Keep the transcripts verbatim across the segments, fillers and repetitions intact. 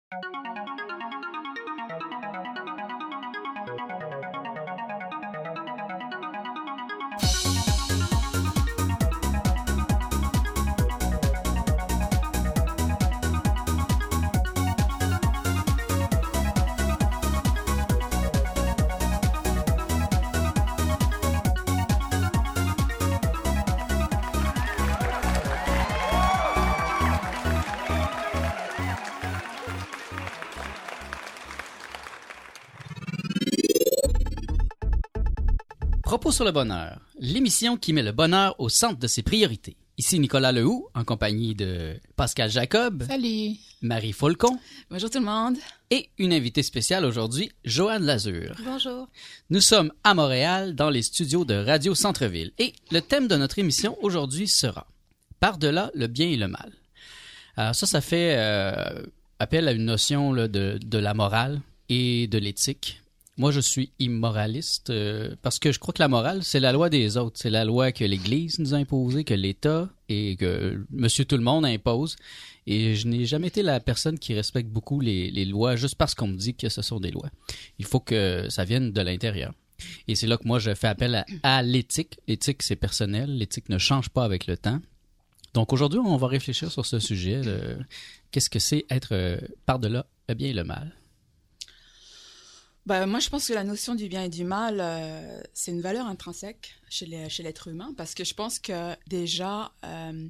Propos sur le bonheur, l'émission qui met le bonheur au centre de ses priorités. Ici Nicolas Lehoux, en compagnie de Pascal Jacob. Salut. Marie Folcon. Bonjour tout le monde. Et une invitée spéciale aujourd'hui, Joanne Lazur. Bonjour. Nous sommes à Montréal, dans les studios de Radio Centre-Ville. Et le thème de notre émission aujourd'hui sera « Par-delà le bien et le mal ». Alors ça, ça fait euh, appel à une notion là, de, de la morale et de l'éthique. Moi, je suis immoraliste euh, parce que je crois que la morale, c'est la loi des autres. C'est la loi que l'Église nous a imposée, que l'État et que Monsieur Tout-le-Monde impose. Et je n'ai jamais été la personne qui respecte beaucoup les, les lois juste parce qu'on me dit que ce sont des lois. Il faut que ça vienne de l'intérieur. Et c'est là que moi, je fais appel à, à l'éthique. L'éthique, c'est personnel. L'éthique ne change pas avec le temps. Donc aujourd'hui, on va réfléchir sur ce sujet. De, qu'est-ce que c'est être euh, par-delà le bien et le mal? Ben, moi, je pense que la notion du bien et du mal, euh, c'est une valeur intrinsèque chez, les, chez l'être humain, parce que je pense que déjà, euh,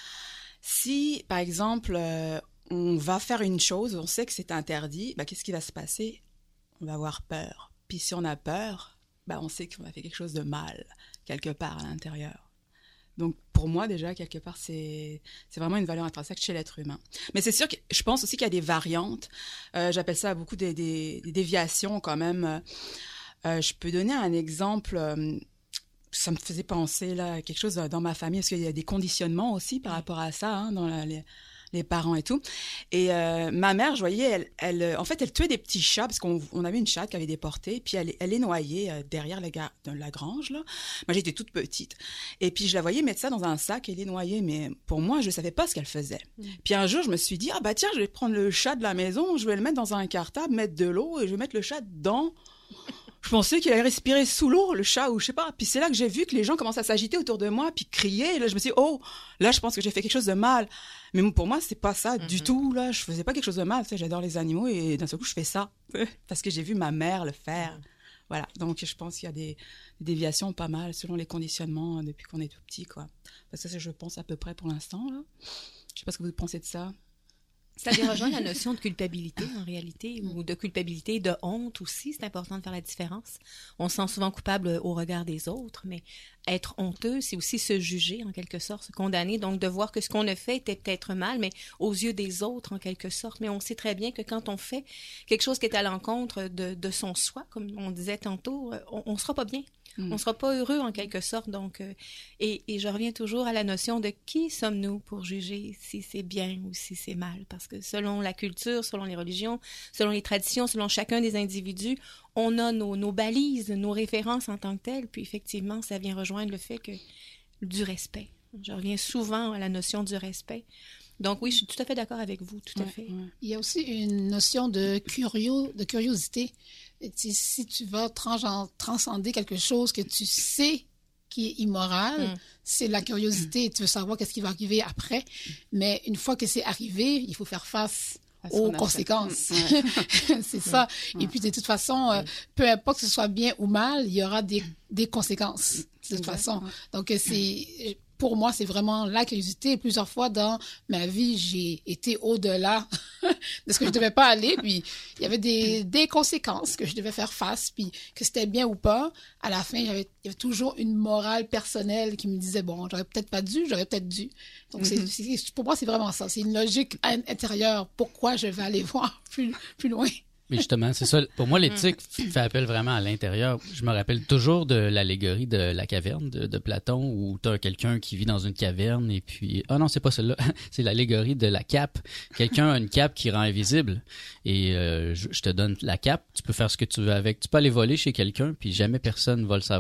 si, par exemple, euh, on va faire une chose, on sait que c'est interdit, ben, qu'est-ce qui va se passer? On va avoir peur. Puis si on a peur, ben, on sait qu'on a fait quelque chose de mal, quelque part à l'intérieur. Donc, pour moi, déjà, quelque part, c'est, c'est vraiment une valeur intrinsèque chez l'être humain. Mais c'est sûr que je pense aussi qu'il y a des variantes. Euh, j'appelle ça beaucoup des, des, des déviations, quand même. Euh, je peux donner un exemple. Euh, ça me faisait penser là, à quelque chose dans ma famille, parce qu'il y a des conditionnements aussi par rapport à ça, hein, dans la, les, les parents et tout. Et euh, ma mère, je voyais, elle, elle, en fait, elle tuait des petits chats, parce qu'on on avait une chatte qui avait déporté, puis elle, elle les noyait euh, derrière la, ga- la grange, là. Moi, j'étais toute petite. Et puis, je la voyais mettre ça dans un sac et les noyer, mais pour moi, je ne savais pas ce qu'elle faisait. Mmh. Puis un jour, je me suis dit, ah bah tiens, je vais prendre le chat de la maison, je vais le mettre dans un cartable, mettre de l'eau, et je vais mettre le chat dedans. Je pensais qu'il allait respirer sous l'eau, le chat, ou je sais pas. Puis c'est là que j'ai vu que les gens commencent à s'agiter autour de moi, puis crier. Et là, je me suis dit, oh, là, je pense que j'ai fait quelque chose de mal. Mais pour moi, c'est pas ça mm-hmm. du tout, là. Je faisais pas quelque chose de mal. Tu sais, j'adore les animaux et d'un seul coup, je fais ça. Parce que j'ai vu ma mère le faire. Mm. Voilà. Donc, je pense qu'il y a des, des déviations pas mal selon les conditionnements depuis qu'on est tout petit, quoi. Parce que ça, je pense à peu près pour l'instant, là. Je sais pas ce que vous pensez de ça. Ça vient rejoindre la notion de culpabilité, en réalité, ou de culpabilité, de honte aussi. C'est important de faire la différence. On se sent souvent coupable au regard des autres, mais être honteux, c'est aussi se juger, en quelque sorte, se condamner. Donc, de voir que ce qu'on a fait était peut-être mal, mais aux yeux des autres, en quelque sorte. Mais on sait très bien que quand on fait quelque chose qui est à l'encontre de, de son soi, comme on disait tantôt, on ne sera pas bien. Mm. On ne sera pas heureux, en quelque sorte. Donc, euh, et, et je reviens toujours à la notion de qui sommes-nous pour juger si c'est bien ou si c'est mal. Parce que selon la culture, selon les religions, selon les traditions, selon chacun des individus, on a nos, nos balises, nos références en tant que telles. Puis effectivement, ça vient rejoindre le fait que du respect. Je reviens souvent à la notion du respect. Donc oui, je suis tout à fait d'accord avec vous, tout à ouais, fait. Ouais. Il y a aussi une notion de, curio, de curiosité. Si tu vas trans- transcender quelque chose que tu sais qui est immoral, mm. c'est la curiosité. Tu veux savoir qu'est-ce qui va arriver après. Mais une fois que c'est arrivé, il faut faire face aux conséquences. Ouais. c'est ça. Ouais. Et puis, de toute façon, euh, peu importe que ce soit bien ou mal, il y aura des, des conséquences, de toute façon. Donc, c'est... Pour moi, c'est vraiment la curiosité. Plusieurs fois dans ma vie, j'ai été au-delà de ce que je devais pas aller. Puis, il y avait des, des conséquences que je devais faire face. Puis, que c'était bien ou pas, à la fin, j'avais, il y avait toujours une morale personnelle qui me disait, bon, j'aurais peut-être pas dû, j'aurais peut-être dû. Donc, mm-hmm. c'est, c'est, pour moi, c'est vraiment ça. C'est une logique intérieure. Pourquoi je vais aller voir plus, plus loin? Mais justement, c'est ça. Pour moi, l'éthique fait appel vraiment à l'intérieur. Je me rappelle toujours de l'allégorie de la caverne de, de Platon, où tu as quelqu'un qui vit dans une caverne et puis... Ah non, c'est pas celle-là. C'est l'allégorie de la cape. Quelqu'un a une cape qui rend invisible. Et euh, je, je te donne la cape. Tu peux faire ce que tu veux avec. Tu peux aller voler chez quelqu'un, puis jamais personne va le savoir.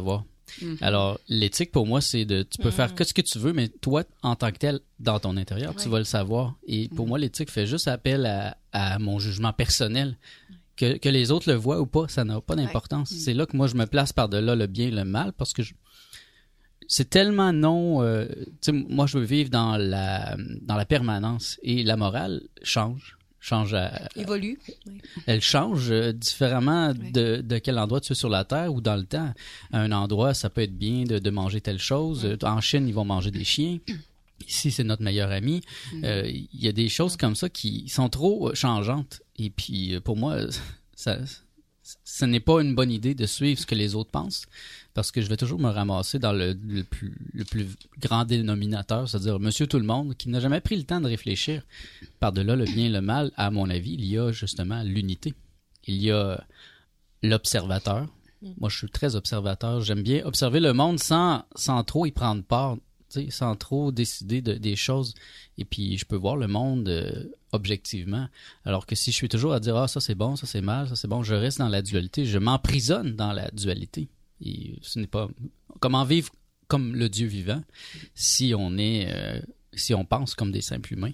Mm-hmm. Alors, l'éthique, pour moi, c'est de... Tu peux mm-hmm. faire que ce que tu veux, mais toi, en tant que tel, dans ton intérieur, ouais. tu vas le savoir. Et pour mm-hmm. moi, l'éthique fait juste appel à, à mon jugement personnel. Que, que les autres le voient ou pas, ça n'a pas d'importance. Ouais. C'est là que moi, je me place par-delà le bien et le mal, parce que je... c'est tellement non... Euh, tu sais, moi, je veux vivre dans la, dans la permanence. Et la morale change. change à, évolue. Oui. Elle change euh, différemment oui. de, de quel endroit tu es sur la Terre ou dans le temps. À un endroit, ça peut être bien de, de manger telle chose. Oui. En Chine, ils vont manger des chiens. Ici, c'est notre meilleur ami. Il mm. euh, y a des choses comme ça qui sont trop changeantes. Et puis, pour moi, ça, ce n'est pas une bonne idée de suivre ce que les autres pensent, parce que je vais toujours me ramasser dans le, le, plus, le plus grand dénominateur, c'est-à-dire monsieur tout le monde, qui n'a jamais pris le temps de réfléchir. Par-delà le bien et le mal, à mon avis, il y a justement l'unité. Il y a l'observateur. Moi, je suis très observateur. J'aime bien observer le monde sans, sans trop y prendre part, sans trop décider de, des choses. Et puis, je peux voir le monde euh, objectivement. Alors que si je suis toujours à dire « Ah, ça c'est bon, ça c'est mal, ça c'est bon », je reste dans la dualité. Je m'emprisonne dans la dualité. Et ce n'est pas... Comment vivre comme le Dieu vivant si on est... Euh, si on pense comme des simples humains?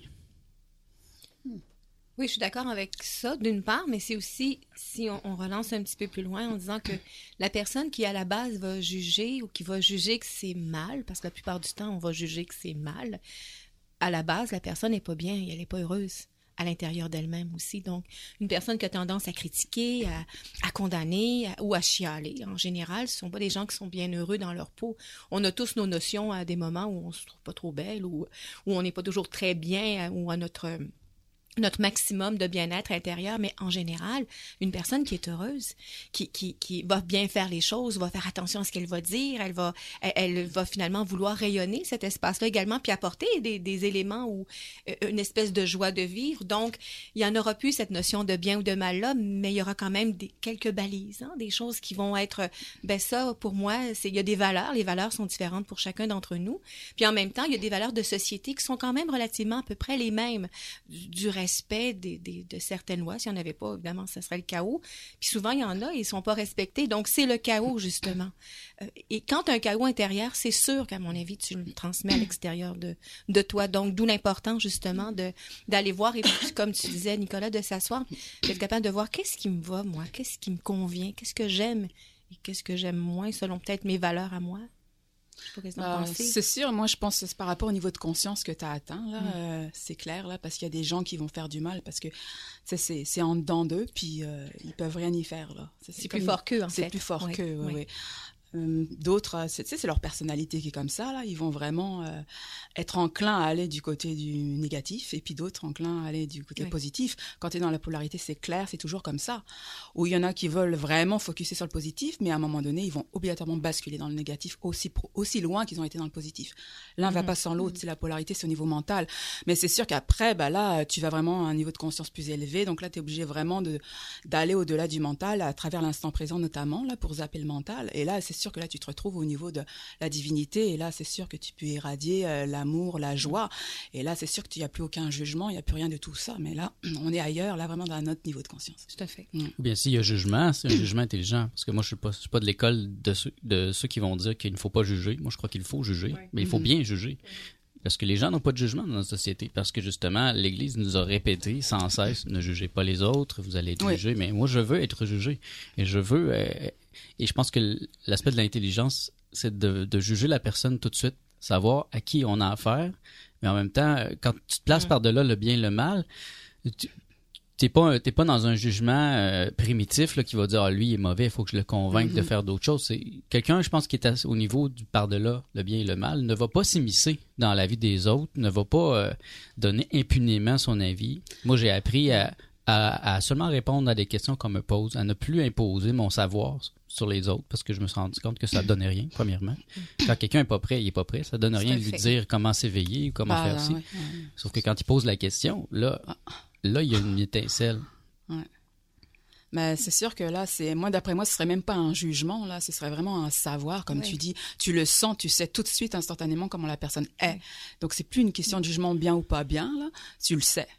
Oui, je suis d'accord avec ça, d'une part, mais c'est aussi, si on, on relance un petit peu plus loin en disant que la personne qui, à la base, va juger ou qui va juger que c'est mal, parce que la plupart du temps, on va juger que c'est mal, à la base, la personne n'est pas bien et elle n'est pas heureuse à l'intérieur d'elle-même aussi. Donc, une personne qui a tendance à critiquer, à, à condamner à, ou à chialer, en général, ce ne sont pas des gens qui sont bien heureux dans leur peau. On a tous nos notions à des moments où on ne se trouve pas trop belle ou où on n'est pas toujours très bien ou à notre... notre maximum de bien-être intérieur, mais en général, une personne qui est heureuse, qui, qui, qui va bien faire les choses, va faire attention à ce qu'elle va dire, elle va, elle, elle va finalement vouloir rayonner cet espace-là également, puis apporter des, des éléments ou euh, une espèce de joie de vivre. Donc, il y en aura plus cette notion de bien ou de mal-là, mais il y aura quand même des, quelques balises, hein, des choses qui vont être, ben ça, pour moi, c'est, il y a des valeurs, les valeurs sont différentes pour chacun d'entre nous, puis en même temps, il y a des valeurs de société qui sont quand même relativement à peu près les mêmes, du, du respect des, des, de certaines lois. S'il n'y en avait pas, évidemment, ça serait le chaos. Puis souvent, il y en a, ils ne sont pas respectés. Donc, c'est le chaos, justement. Euh, et quand tu as un chaos intérieur, c'est sûr qu'à mon avis, tu le transmets à l'extérieur de, de toi. Donc, d'où l'importance, justement, de, d'aller voir, et puis, comme tu disais, Nicolas, de s'asseoir, d'être capable de voir qu'est-ce qui me va, moi, qu'est-ce qui me convient, qu'est-ce que j'aime et qu'est-ce que j'aime moins, selon peut-être mes valeurs à moi. Euh, c'est sûr, moi je pense que c'est par rapport au niveau de conscience que tu as atteint, là, mm. euh, c'est clair, là, parce qu'il y a des gens qui vont faire du mal, parce que c'est, c'est en dedans d'eux, puis euh, ils peuvent rien y faire. Là. C'est, c'est plus comme, fort qu'eux, en c'est fait. C'est plus fort oui, qu'eux, oui. oui. oui. Euh, d'autres, c'est, c'est leur personnalité qui est comme ça, là. Ils vont vraiment euh, être enclins à aller du côté du négatif, et puis d'autres enclins à aller du côté oui. positif. Quand tu es dans la polarité, c'est clair, c'est toujours comme ça. Où il y en a qui veulent vraiment focuser sur le positif, mais à un moment donné, ils vont obligatoirement basculer dans le négatif aussi, aussi loin qu'ils ont été dans le positif. L'un ne mm-hmm. va pas sans l'autre, c'est la polarité, c'est au niveau mental. Mais c'est sûr qu'après, bah là, tu vas vraiment à un niveau de conscience plus élevé, donc là, tu es obligé vraiment de, d'aller au-delà du mental, à travers l'instant présent notamment, là, pour zapper le mental. Et là, c'est sûr que là, tu te retrouves au niveau de la divinité, et là, c'est sûr que tu peux irradier euh, l'amour, la joie, et là, c'est sûr que tu n'y a plus aucun jugement, il n'y a plus rien de tout ça, mais là, on est ailleurs, là, vraiment dans un autre niveau de conscience. Tout à fait. Mm. Ou bien, s'il y a jugement, c'est un jugement intelligent, parce que moi, je suis pas, je suis pas de l'école de ceux, de ceux qui vont dire qu'il ne faut pas juger. Moi, je crois qu'il faut juger, ouais. mais il faut mm-hmm. bien juger. Parce que les gens n'ont pas de jugement dans notre société. Parce que, justement, l'Église nous a répété sans cesse, ne jugez pas les autres, vous allez être oui. jugés. Mais moi, je veux être jugé. Et je veux... Euh, et je pense que l'aspect de l'intelligence, c'est de, de juger la personne tout de suite, savoir à qui on a affaire. Mais en même temps, quand tu te places mmh. par-delà le bien et le mal, tu t'es pas, t'es pas dans un jugement euh, primitif là, qui va dire ah, « lui, il est mauvais, il faut que je le convainque mmh. de faire d'autres choses ». C'est quelqu'un, je pense, qui est à, au niveau du par-delà le bien et le mal, ne va pas s'immiscer dans la vie des autres, ne va pas euh, donner impunément son avis. Moi, j'ai appris à, à, à seulement répondre à des questions qu'on me pose, à ne plus imposer mon savoir sur les autres, parce que je me suis rendu compte que ça ne donnait rien, premièrement. Quand quelqu'un n'est pas prêt, il n'est pas prêt. Ça ne donne rien de lui dire comment s'éveiller ou comment ah, faire ci. Ouais, ouais. Sauf que quand il pose la question, là... Là, il y a une étincelle. Ouais. Mais c'est sûr que là, c'est moi, d'après moi, ce serait même pas un jugement, là, ce serait vraiment un savoir, comme oui. tu dis. Tu le sens, tu sais tout de suite, instantanément, comment la personne est. Oui. Donc, c'est plus une question de jugement bien ou pas bien, là. Tu le sais.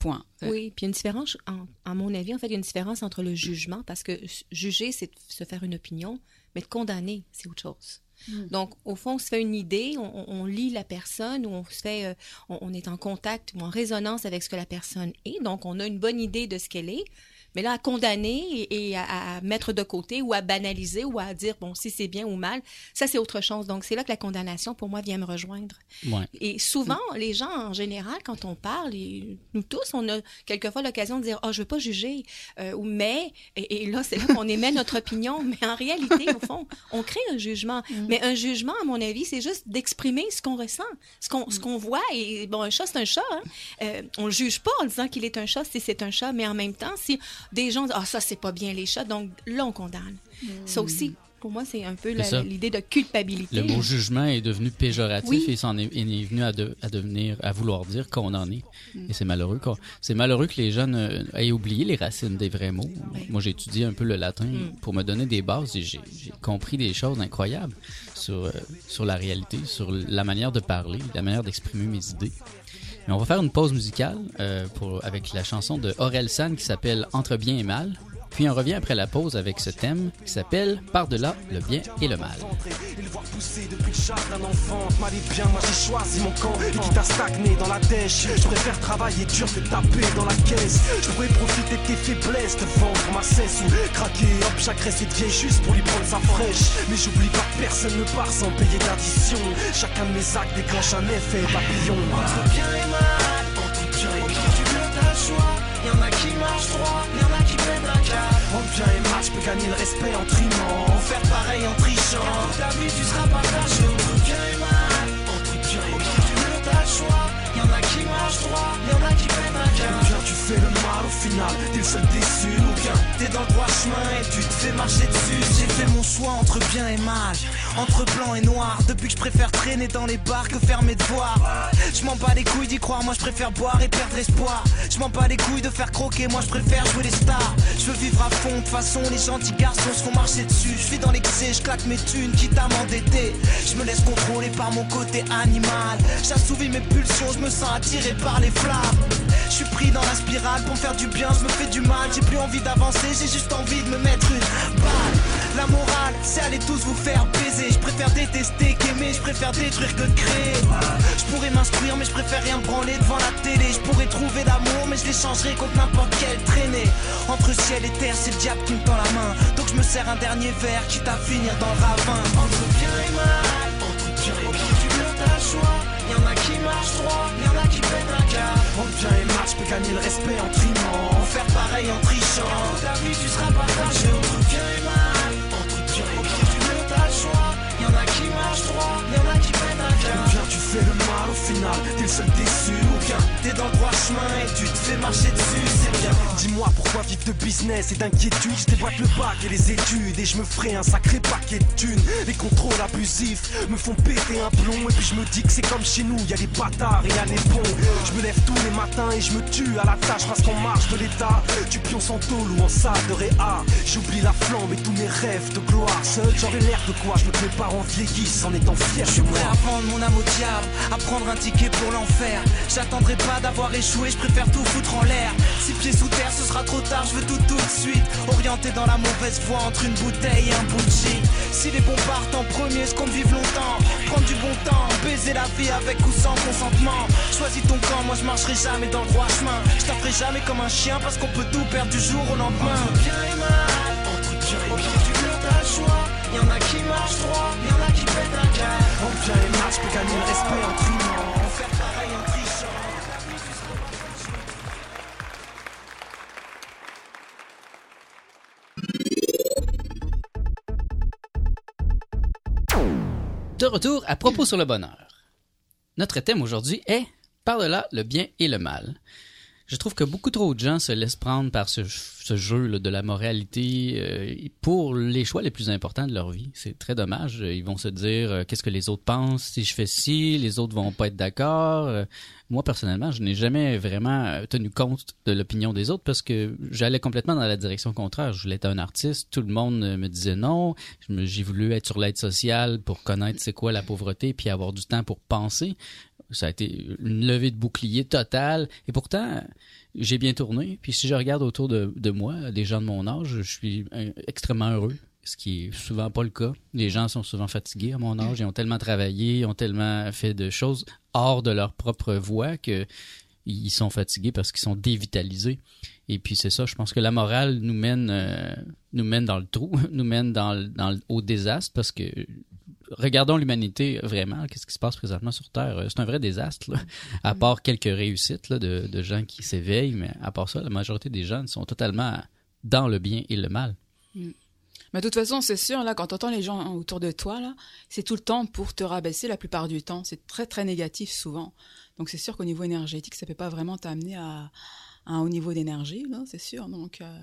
Point. Oui, puis il y a une différence, en, à mon avis, en fait, il y a une différence entre le jugement, parce que juger, c'est de se faire une opinion, mais de condamner, c'est autre chose. Mm. Donc, au fond, on se fait une idée, on, on lit la personne, ou on se fait, euh, on, on est en contact ou en résonance avec ce que la personne est, donc on a une bonne idée de ce qu'elle est. Mais là, à condamner et, et à, à mettre de côté ou à banaliser ou à dire, bon, si c'est bien ou mal, ça, c'est autre chose. Donc, c'est là que la condamnation, pour moi, vient me rejoindre. Ouais. Et souvent, mmh. les gens, en général, quand on parle, et nous tous, on a quelquefois l'occasion de dire, « Ah, oh, je veux pas juger. Euh, » ou « Mais... » Et, et là, c'est là qu'on émet notre opinion. Mais en réalité, au fond, on crée un jugement. Mmh. Mais un jugement, à mon avis, c'est juste d'exprimer ce qu'on ressent, ce qu'on, mmh. ce qu'on voit. Et bon, un chat, c'est un chat. Hein? Euh, on le juge pas en disant qu'il est un chat si c'est un chat. Mais en même temps, si des gens disent « Ah, ça, c'est pas bien les chats », donc là, on condamne. Mmh. Ça aussi, pour moi, c'est un peu la, l'idée de culpabilité. Le mot jugement est devenu péjoratif oui. et il s'en est, il est venu à, de, à devenir, à vouloir dire qu'on en est. Mm. Et c'est malheureux. Quoi. C'est malheureux que les jeunes euh, aient oublié les racines des vrais mots. Oui. Moi, j'ai étudié un peu le latin mm. pour me donner des bases et j'ai, j'ai compris des choses incroyables sur, euh, sur la réalité, sur la manière de parler, la manière d'exprimer mes idées. Mais on va faire une pause musicale euh, pour, avec la chanson de Orelsan qui s'appelle « Entre bien et mal ». Puis on revient après la pause avec ce thème qui s'appelle « Par-delà le bien et le mal ». Et le voir pousser depuis le jardin d'enfance m'allait bien, moi j'ai choisi mon camp. Et quitte à stagner dans la dèche, je préfère travailler dur que taper dans la caisse. Je pourrais profiter de tes faiblesses, te vendre ma cesse ou craquer, hop, j'agresse cette vieille juste pour lui prendre sa fraîche. Mais j'oublie pas que personne ne part sans payer d'addition. Chacun de mes actes déclenche un effet papillon. Entre bien et mal, entre bien et mal, tu veux t'as le choix. Y'en a qui marchent droit, y'en a qui pètent un câble. Entre bien et mal, je peux gagner le respect en trimant, en faire pareil en trichant. Toute ta vie tu seras partagé entre bien et mal. Entre bien et mal, tu veux t'as le choix. Y'en a qui marchent droit, y'en a qui pètent un câble. Ou bien tu fais le mal au final, t'es le seul déçu. Ou bien t'es dans le droit chemin et tu te fais marcher dessus. J'ai fait mon choix entre bien et mal, entre blanc et noir. Depuis que je préfère traîner dans les bars que faire mes devoirs. Je m'en bats les couilles d'y croire, moi je préfère boire et perdre espoir. Je m'en bats les couilles de faire croquer, moi je préfère jouer les stars. Je veux vivre à fond, de façon les gentils garçons se font marcher dessus. Je vis dans l'excès, je claque mes thunes, quitte à m'endetter. Je me laisse contrôler par mon côté animal. J'assouvis mes pulsions, je me sens attiré par les flammes. Je suis pris dans la spirale, pour me faire du bien, je me fais du mal. J'ai plus envie d'avancer, j'ai juste envie de me mettre une balle. La morale, c'est aller tous vous faire baiser. Je préfère détester qu'aimer, je préfère détruire que de créer. Je pourrais m'instruire, mais je préfère rien branler devant la télé. Je pourrais trouver l'amour, mais je l'échangerai contre n'importe quelle traînée. Entre ciel et terre, c'est le diable qui me tend la main. Donc je me sers un dernier verre, quitte à finir dans le ravin. Entre bien et mal, entre bien et mal, tu veux t'as le choix. Y'en a qui marchent droit, y'en a qui pètent un câble. Entre bien et mal, je peux gagner le respect en trimant, en faire pareil en trichant. Toute ta vie tu seras partagé entre bien et mal. Entre bien et mal, tu veux t'as le choix. Y'en a qui marchent droit, y'en a qui pètent un câble. Ou bien tu fais le mal au final, t'es le seul déçu. Ou bien t'es dans le droit chemin et tu te fais marcher dessus. C'est bien. Dis-moi pourquoi vivre de business et d'inquiétude. Je déboîte le bac et les études et je me ferai un sacré paquet de thunes. Les contrôles abusifs me font péter un plomb. Et puis je me dis que c'est comme chez nous, y'a les bâtards et y'a les bons. Je me lève tous les matins et je me tue à la tâche parce qu'en marche de l'état, tu pionces en tôle ou en salle de réa. J'oublie la flamme et tous mes rêves de gloire. Seul j'aurais l'air de quoi, je veux que mes parents vieillissent en étant fiers. Je suis prêt à vendre mon âme au diable, à prendre un ticket pour l'enfer. J'attendrai pas d'avoir échoué, je préfère tout foutre en l'air. Six pieds sous terre, ce sera trop tard, je veux tout tout de suite. Orienté dans la mauvaise voie entre une bouteille et un bout de shit. Si les bons partent en premier, ce qu'on vive longtemps. Prendre du bon temps, baiser la vie avec ou sans consentement. Choisis ton camp, moi je marcherai jamais dans le droit chemin. Je t'en ferai jamais comme un chien parce qu'on peut tout perdre du jour au lendemain. Entre bien et mal, entre bien et mal, tu veux t'as le choix. Y'en a qui marchent droit, y'en a qui pètent un câble. Entre bien et mal, je peux gagner le respect en trimant, en faire pareil en trichant. De retour à Propos sur le bonheur. Notre thème aujourd'hui est « Par-delà le bien et le mal ». Je trouve que beaucoup trop de gens se laissent prendre par ce, ce jeu là, de la moralité euh, pour les choix les plus importants de leur vie. C'est très dommage. Ils vont se dire euh, qu'est-ce que les autres pensent si je fais ci, les autres vont pas être d'accord. Euh, moi, personnellement, je n'ai jamais vraiment tenu compte de l'opinion des autres parce que j'allais complètement dans la direction contraire. Je voulais être un artiste, tout le monde me disait non. J'ai voulu être sur l'aide sociale pour connaître c'est quoi la pauvreté puis avoir du temps pour penser. Ça a été une levée de bouclier totale. Et pourtant, j'ai bien tourné. Puis si je regarde autour de, de moi, des gens de mon âge, je suis euh, extrêmement heureux. Ce qui est souvent pas le cas. Les gens sont souvent fatigués à mon âge. Ils ont tellement travaillé, ils ont tellement fait de choses hors de leur propre voie que ils sont fatigués parce qu'ils sont dévitalisés. Et puis c'est ça, je pense que la morale nous mène, euh, nous mène dans le trou, nous mène dans, le, dans le, au désastre parce que regardons l'humanité vraiment, qu'est-ce qui se passe présentement sur Terre. C'est un vrai désastre, là. À part quelques réussites là, de, de gens qui s'éveillent, mais à part ça, la majorité des jeunes sont totalement dans le bien et le mal. Mm. Mais de toute façon, c'est sûr, là, quand tu entends les gens autour de toi, là, c'est tout le temps pour te rabaisser la plupart du temps. C'est très, très négatif souvent. Donc, c'est sûr qu'au niveau énergétique, ça ne peut pas vraiment t'amener à, à un haut niveau d'énergie, là, c'est sûr. Donc, euh,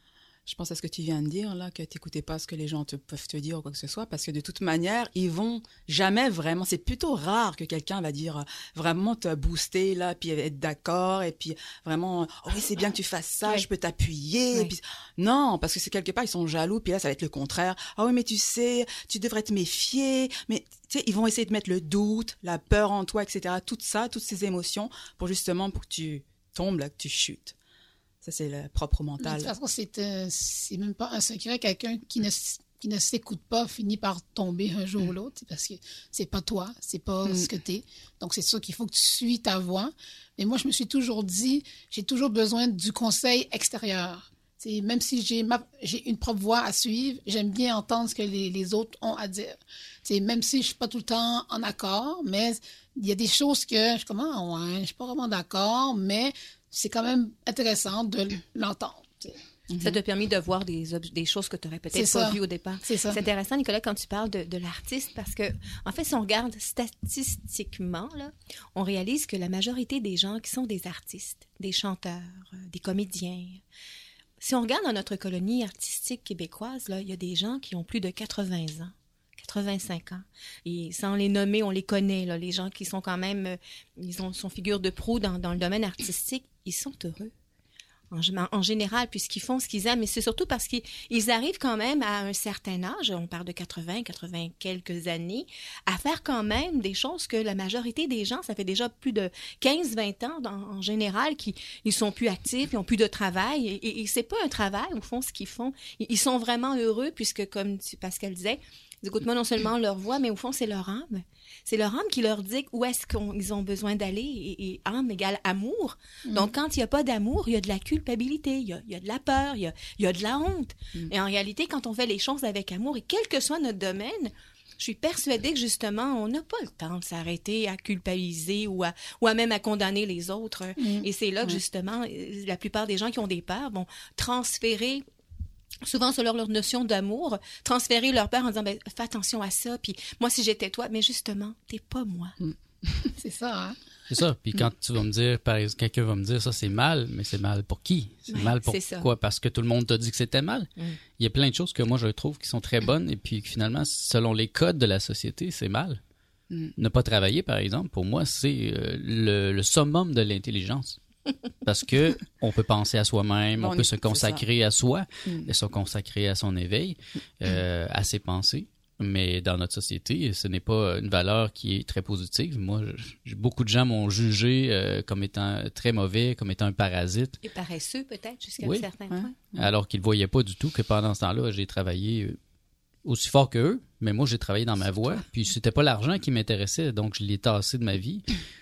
je pense à ce que tu viens de dire, là, que tu n'écoutais pas ce que les gens te, peuvent te dire ou quoi que ce soit, parce que de toute manière, ils vont jamais vraiment... C'est plutôt rare que quelqu'un va dire euh, vraiment te booster, là, puis être d'accord, et puis vraiment, oh oui, c'est bien que tu fasses ça, Oui. je peux t'appuyer. Oui. Et puis... Non, parce que c'est quelque part, ils sont jaloux, puis là, ça va être le contraire. Ah oui, mais tu sais, tu devrais te méfier. Mais tu sais, ils vont essayer de mettre le doute, la peur en toi, et cetera. Tout ça, toutes ces émotions, pour justement, pour que tu tombes, là, que tu chutes. Ça, c'est le propre De mental. toute façon, c'est, euh, c'est même pas un secret. Quelqu'un qui ne, s- qui ne s'écoute pas finit par tomber un jour ou l'autre, c'est parce que c'est pas toi, c'est pas Mm. ce que t'es. Donc, c'est sûr qu'il faut que tu suis ta voix. Mais moi, je me suis toujours dit, j'ai toujours besoin du conseil extérieur. C'est, même si j'ai, ma, j'ai une propre voix à suivre, j'aime bien entendre ce que les, les autres ont à dire. C'est, même si je suis pas tout le temps en accord, mais il y a des choses que je suis comme, ah, ouais, je suis pas vraiment d'accord, mais c'est quand même intéressant de l'entendre. t'sais. Ça t'a permis de voir des, ob- des choses que tu n'aurais peut-être C'est pas ça. vues au départ. C'est ça. C'est intéressant, Nicolas, quand tu parles de, de l'artiste, parce que, en fait, si on regarde statistiquement, là, on réalise que la majorité des gens qui sont des artistes, des chanteurs, euh, des comédiens, si on regarde dans notre colonie artistique québécoise, là, il y a des gens qui ont plus de quatre-vingts ans. quatre-vingt-cinq ans. Et sans les nommer, on les connaît, là, les gens qui sont quand même, euh, ils ont, sont figure de proue dans, dans le domaine artistique, ils sont heureux. En, en général, puisqu'ils font ce qu'ils aiment, mais c'est surtout parce qu'ils ils arrivent quand même à un certain âge, on parle de quatre-vingts, quatre-vingts quelques années, à faire quand même des choses que la majorité des gens, ça fait déjà plus de quinze vingt ans dans, en général, qui ils sont plus actifs, ils ont plus de travail, et, et, et c'est pas un travail, au fond, ce qu'ils font. Ils, ils sont vraiment heureux, puisque, comme tu, Pascal disait, ils écoutent non seulement leur voix, mais au fond, c'est leur âme. C'est leur âme qui leur dit où est-ce qu'ils ont besoin d'aller. Et, et âme égale amour. Mm. Donc, quand il n'y a pas d'amour, il y a de la culpabilité, il y a, il y a de la peur, il y a, il y a de la honte. Mm. Et en réalité, quand on fait les choses avec amour, et quel que soit notre domaine, je suis persuadée que, justement, on n'a pas le temps de s'arrêter à culpabiliser ou à, ou à même à condamner les autres. Mm. Et c'est là que, justement, la plupart des gens qui ont des peurs vont transférer... souvent selon leur notion d'amour, transférer leur peur en disant ben, fais attention à ça, puis moi si j'étais toi, mais justement, t'es pas moi. C'est ça, hein? C'est ça. Puis quand tu vas me dire, par exemple, quelqu'un va me dire ça c'est mal, mais c'est mal pour qui? C'est ouais, mal pour c'est quoi? Parce que tout le monde t'a dit que c'était mal. Mm. Il y a plein de choses que moi je trouve qui sont très bonnes et puis finalement, selon les codes de la société, c'est mal. Mm. Ne pas travailler, par exemple, pour moi, c'est euh, le, le summum de l'intelligence. Parce que on peut penser à soi-même, bon, on peut se consacrer à soi, mm. et se consacrer à son éveil, euh, à ses pensées. Mais dans notre société, ce n'est pas une valeur qui est très positive. Moi, je, beaucoup de gens m'ont jugé euh, comme étant très mauvais, comme étant un parasite. Et paresseux peut-être jusqu'à oui. un certain ouais. point. Alors qu'ils ne voyaient pas du tout que pendant ce temps-là, j'ai travaillé aussi fort qu'eux, mais moi, j'ai travaillé dans ma voie. Puis c'était pas l'argent qui m'intéressait, donc je l'ai tassé de ma vie.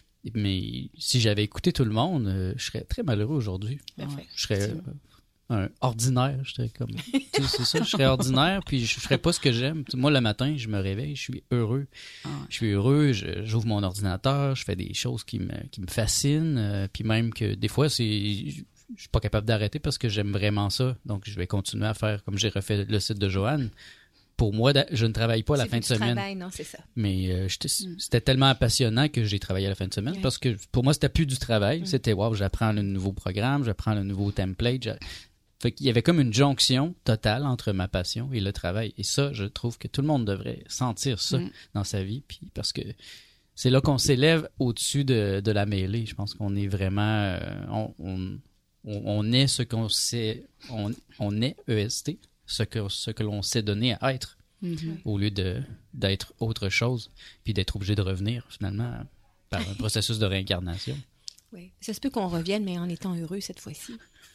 Mais si j'avais écouté tout le monde, euh, je serais très malheureux aujourd'hui. Parfait. Je serais euh, un ordinaire. Je serais comme, tu sais, c'est ça, je serais ordinaire, puis je ferais pas ce que j'aime. Moi, le matin, je me réveille, je suis heureux. Ah. Je suis heureux, je, j'ouvre mon ordinateur, je fais des choses qui me, qui me fascinent, euh, puis même que des fois, c'est... je suis pas capable d'arrêter parce que j'aime vraiment ça. Donc, je vais continuer à faire comme j'ai refait le site de Joanne. Pour moi, je ne travaille pas à la fin de semaine. Travail, non, c'est ça. Mais euh, mm. c'était tellement appassionnant que j'ai travaillé à la fin de semaine, yeah. parce que pour moi, c'était plus du travail. Mm. C'était, wow, j'apprends le nouveau programme, j'apprends le nouveau template. J'a... Fait qu'il y avait comme une jonction totale entre ma passion et le travail. Et ça, je trouve que tout le monde devrait sentir ça mm. dans sa vie, puis parce que c'est là qu'on s'élève au-dessus de, de la mêlée. Je pense qu'on est vraiment... Euh, on, on, on est ce qu'on sait... On, on est E S T. Ce que, ce que l'on s'est donné à être, mm-hmm. au lieu de, d'être autre chose, puis d'être obligé de revenir, finalement, par un processus de réincarnation. Oui. Ça se peut qu'on revienne, mais en étant heureux cette fois-ci.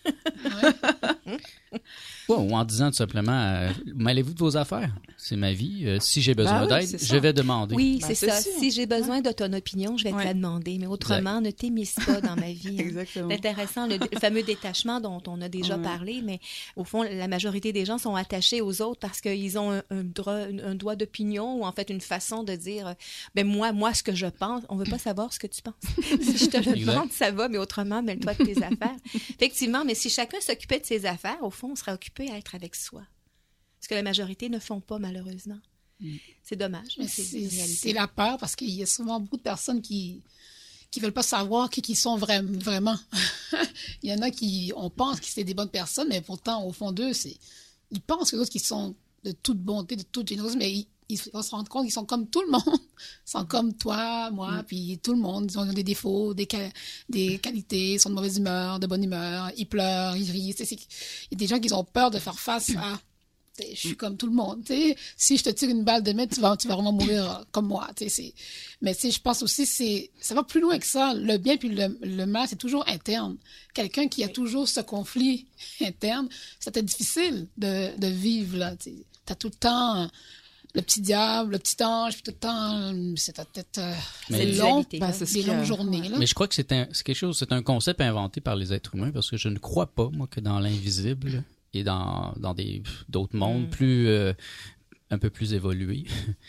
Ouais, ou en disant tout simplement, euh, mêlez-vous de vos affaires. C'est ma vie. Euh, si j'ai besoin Ben oui, d'aide, c'est je ça. vais demander. Oui, Ben, c'est c'est ça. sûr. Si j'ai besoin de ton opinion, je vais te Ouais. la demander. Mais autrement, ne t'émisse pas dans ma vie. hein. Exactement. C'est intéressant, le, le fameux détachement dont on a déjà Ouais. parlé, mais au fond, la majorité des gens sont attachés aux autres parce qu'ils ont un, un, droit, un doigt d'opinion ou en fait une façon de dire, euh, ben moi, moi, ce que je pense, on veut pas savoir ce que tu penses. Si je te le Exact. demande, ça va, mais autrement, mêle-toi de tes affaires. Effectivement, mais si chacun s'occupait de ses affaires, au fond, on serait occupé à être avec soi. Ce que la majorité ne font pas, malheureusement. C'est dommage, mais Mais c'est c'est une réalité. c'est la peur parce qu'il y a souvent beaucoup de personnes qui qui veulent pas savoir qui, qui sont vra- vraiment. Il y en a qui, on pense que c'est des bonnes personnes, mais pourtant, au fond d'eux, c'est, ils pensent que d'autres qui sont de toute bonté, de toute générosité, mais ils, ils vont se rendre compte qu'ils sont comme tout le monde. Ils sont comme toi, moi, puis tout le monde. Ils ont des défauts, des, ca- des qualités, ils sont de mauvaise humeur, de bonne humeur, ils pleurent, ils rient. C'est- c'est- Il y a des gens qui ont peur de faire face à... T'sais, je suis comme tout le monde. T'sais. Si je te tire une balle de main, tu vas, tu vas vraiment mourir euh, comme moi. T'sais, c'est... Mais t'sais, je pense aussi c'est ça va plus loin que ça. Le bien puis le, le mal, c'est toujours interne. Quelqu'un qui a toujours ce conflit interne, c'est difficile de, de vivre. Là. Tu as tout le temps euh, le petit diable, le petit ange, puis tout le temps, euh, c'est peut-être euh, Mais- c'est Cette long, dualité, ben, là. c'est ce des qu'il y a. longues journées. Là. Mais je crois que c'est, un, c'est quelque chose, c'est un concept inventé par les êtres humains parce que je ne crois pas, moi, que dans l'invisible et dans, dans des, d'autres mondes Mm. plus, euh, un peu plus évolués,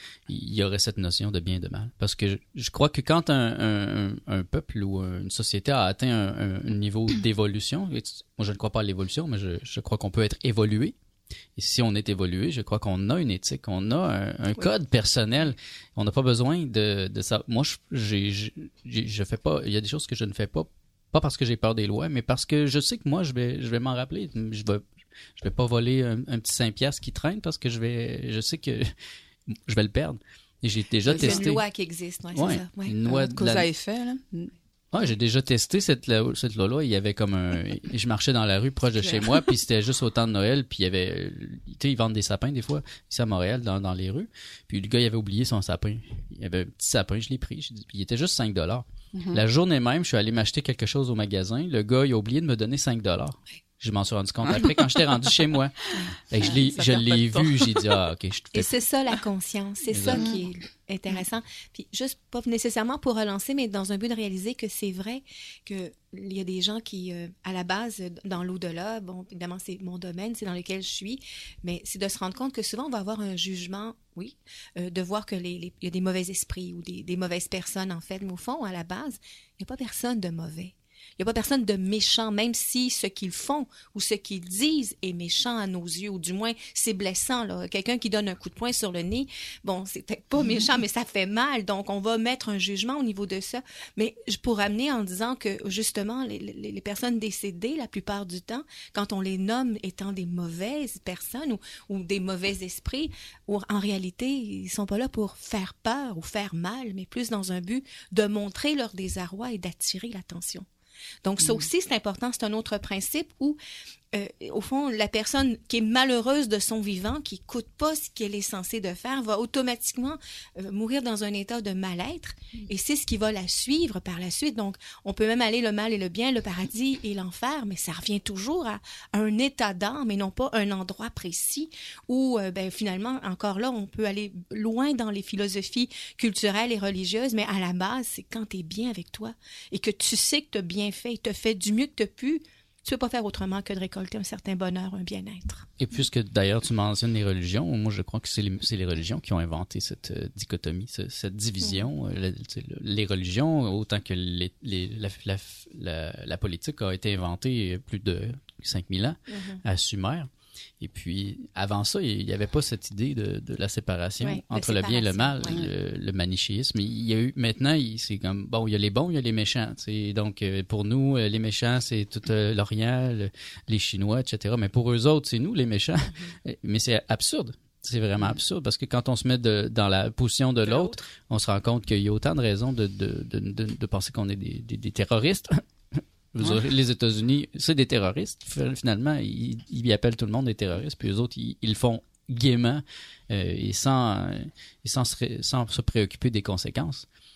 il y aurait cette notion de bien et de mal. Parce que je, je crois que quand un, un, un peuple ou une société a atteint un, un, un niveau d'évolution, et moi je ne crois pas à l'évolution, mais je, je crois qu'on peut être évolué. Et si on est évolué, je crois qu'on a une éthique, on a un, un code personnel. On n'a pas besoin de, de ça. Moi, je, j'ai, j'ai, je fais pas. Il y a des choses que je ne fais pas, pas parce que j'ai peur des lois, mais parce que je sais que moi, je vais, je vais m'en rappeler. Je vais, je vais pas voler un, un petit cinq piastres qui traîne parce que je vais, je sais que je vais le perdre. Et j'ai déjà C'est testé. une loi qui existe, ouais, Ouais, c'est ça. Ouais. une loi Euh, de cause la- à effet, là. Ouais, j'ai déjà testé cette, lo- cette loi-là. Il y avait comme un... Je marchais dans la rue proche de chez moi, puis c'était juste au temps de Noël, puis il y avait... Tu sais, ils vendent des sapins des fois, ici à Montréal, dans, dans les rues. Puis le gars, il avait oublié son sapin. Il y avait un petit sapin, je l'ai pris. J'ai dit- Puis il était juste cinq dollars. Mhm. La journée même, je suis allé m'acheter quelque chose au magasin. Le gars, il a oublié de me donner cinq dollars. Je m'en suis rendu compte après quand j'étais rendu chez moi. Fait que je l'ai, Ça je perd pas l'ai de temps. vu, j'ai dit, ah, ok, je te Et fais c'est ça la conscience, c'est ça Exact. qui est intéressant. Puis juste pas nécessairement pour relancer, mais dans un but de réaliser que c'est vrai que il y a des gens qui, euh, à la base, dans l'au-delà, bon, évidemment c'est mon domaine, c'est dans lequel je suis, mais c'est de se rendre compte que souvent on va avoir un jugement, oui, euh, de voir que les, les- il y a des mauvais esprits ou des, des mauvaises personnes en fait, mais au fond, à la base, il n'y a pas personne de mauvais. Il n'y a pas personne de méchant, même si ce qu'ils font ou ce qu'ils disent est méchant à nos yeux, ou du moins c'est blessant. Là. Quelqu'un qui donne un coup de poing sur le nez, bon, c'est peut-être pas méchant, mais ça fait mal, donc on va mettre un jugement au niveau de ça. Mais je pourrais amener en disant que justement, les, les, les personnes décédées, la plupart du temps, quand on les nomme étant des mauvaises personnes ou, ou des mauvais esprits, ou, en réalité, ils sont pas là pour faire peur ou faire mal, mais plus dans un but de montrer leur désarroi et d'attirer l'attention. Donc, ça aussi, c'est important. C'est un autre principe où, euh, au fond, la personne qui est malheureuse de son vivant, qui n'écoute pas ce qu'elle est censée de faire, va automatiquement euh, mourir dans un état de mal-être. Et c'est ce qui va la suivre par la suite. Donc, on peut même aller le mal et le bien, le paradis et l'enfer, mais ça revient toujours à, à un état d'âme et non pas un endroit précis où, euh, ben, finalement, encore là, on peut aller loin dans les philosophies culturelles et religieuses, mais à la base, c'est quand tu es bien avec toi et que tu sais que tu as bien fait et tu as fait du mieux que tu as pu, tu ne peux pas faire autrement que de récolter un certain bonheur, un bien-être. Et puisque d'ailleurs tu mentionnes les religions, moi je crois que c'est les, c'est les religions qui ont inventé cette euh, dichotomie, ce- cette division. Mm. Euh, le- tu sais, le- les religions, autant que les, les- la, la, la, la politique a été inventée plus de cinq mille ans Mm-hmm. à Sumer. Et puis, avant ça, il n'y avait pas cette idée de, de la séparation Ouais, de entre le bien et le mal, séparation, le, le manichéisme. Il y a eu, maintenant, il- c'est comme, bon, il y a les bons, il y a les méchants. Tu sais. Donc, euh, pour nous, euh, les méchants, c'est tout euh, l'Orient, le- les Chinois, et cetera. Mais pour eux autres, c'est nous, les méchants. Mais c'est absurde. C'est vraiment absurde parce que quand on se met de, dans la position de, De l'autre, on se rend compte qu'il y a autant de raisons de, de, de, de, de penser qu'on est des, des, des terroristes. Vous aurez- les États-Unis, c'est des terroristes. Finalement, ils, ils appellent tout le monde des terroristes, puis eux autres, ils, ils le font gaiement euh, et sans, et sans, se, ré- sans se préoccuper des conséquences. Et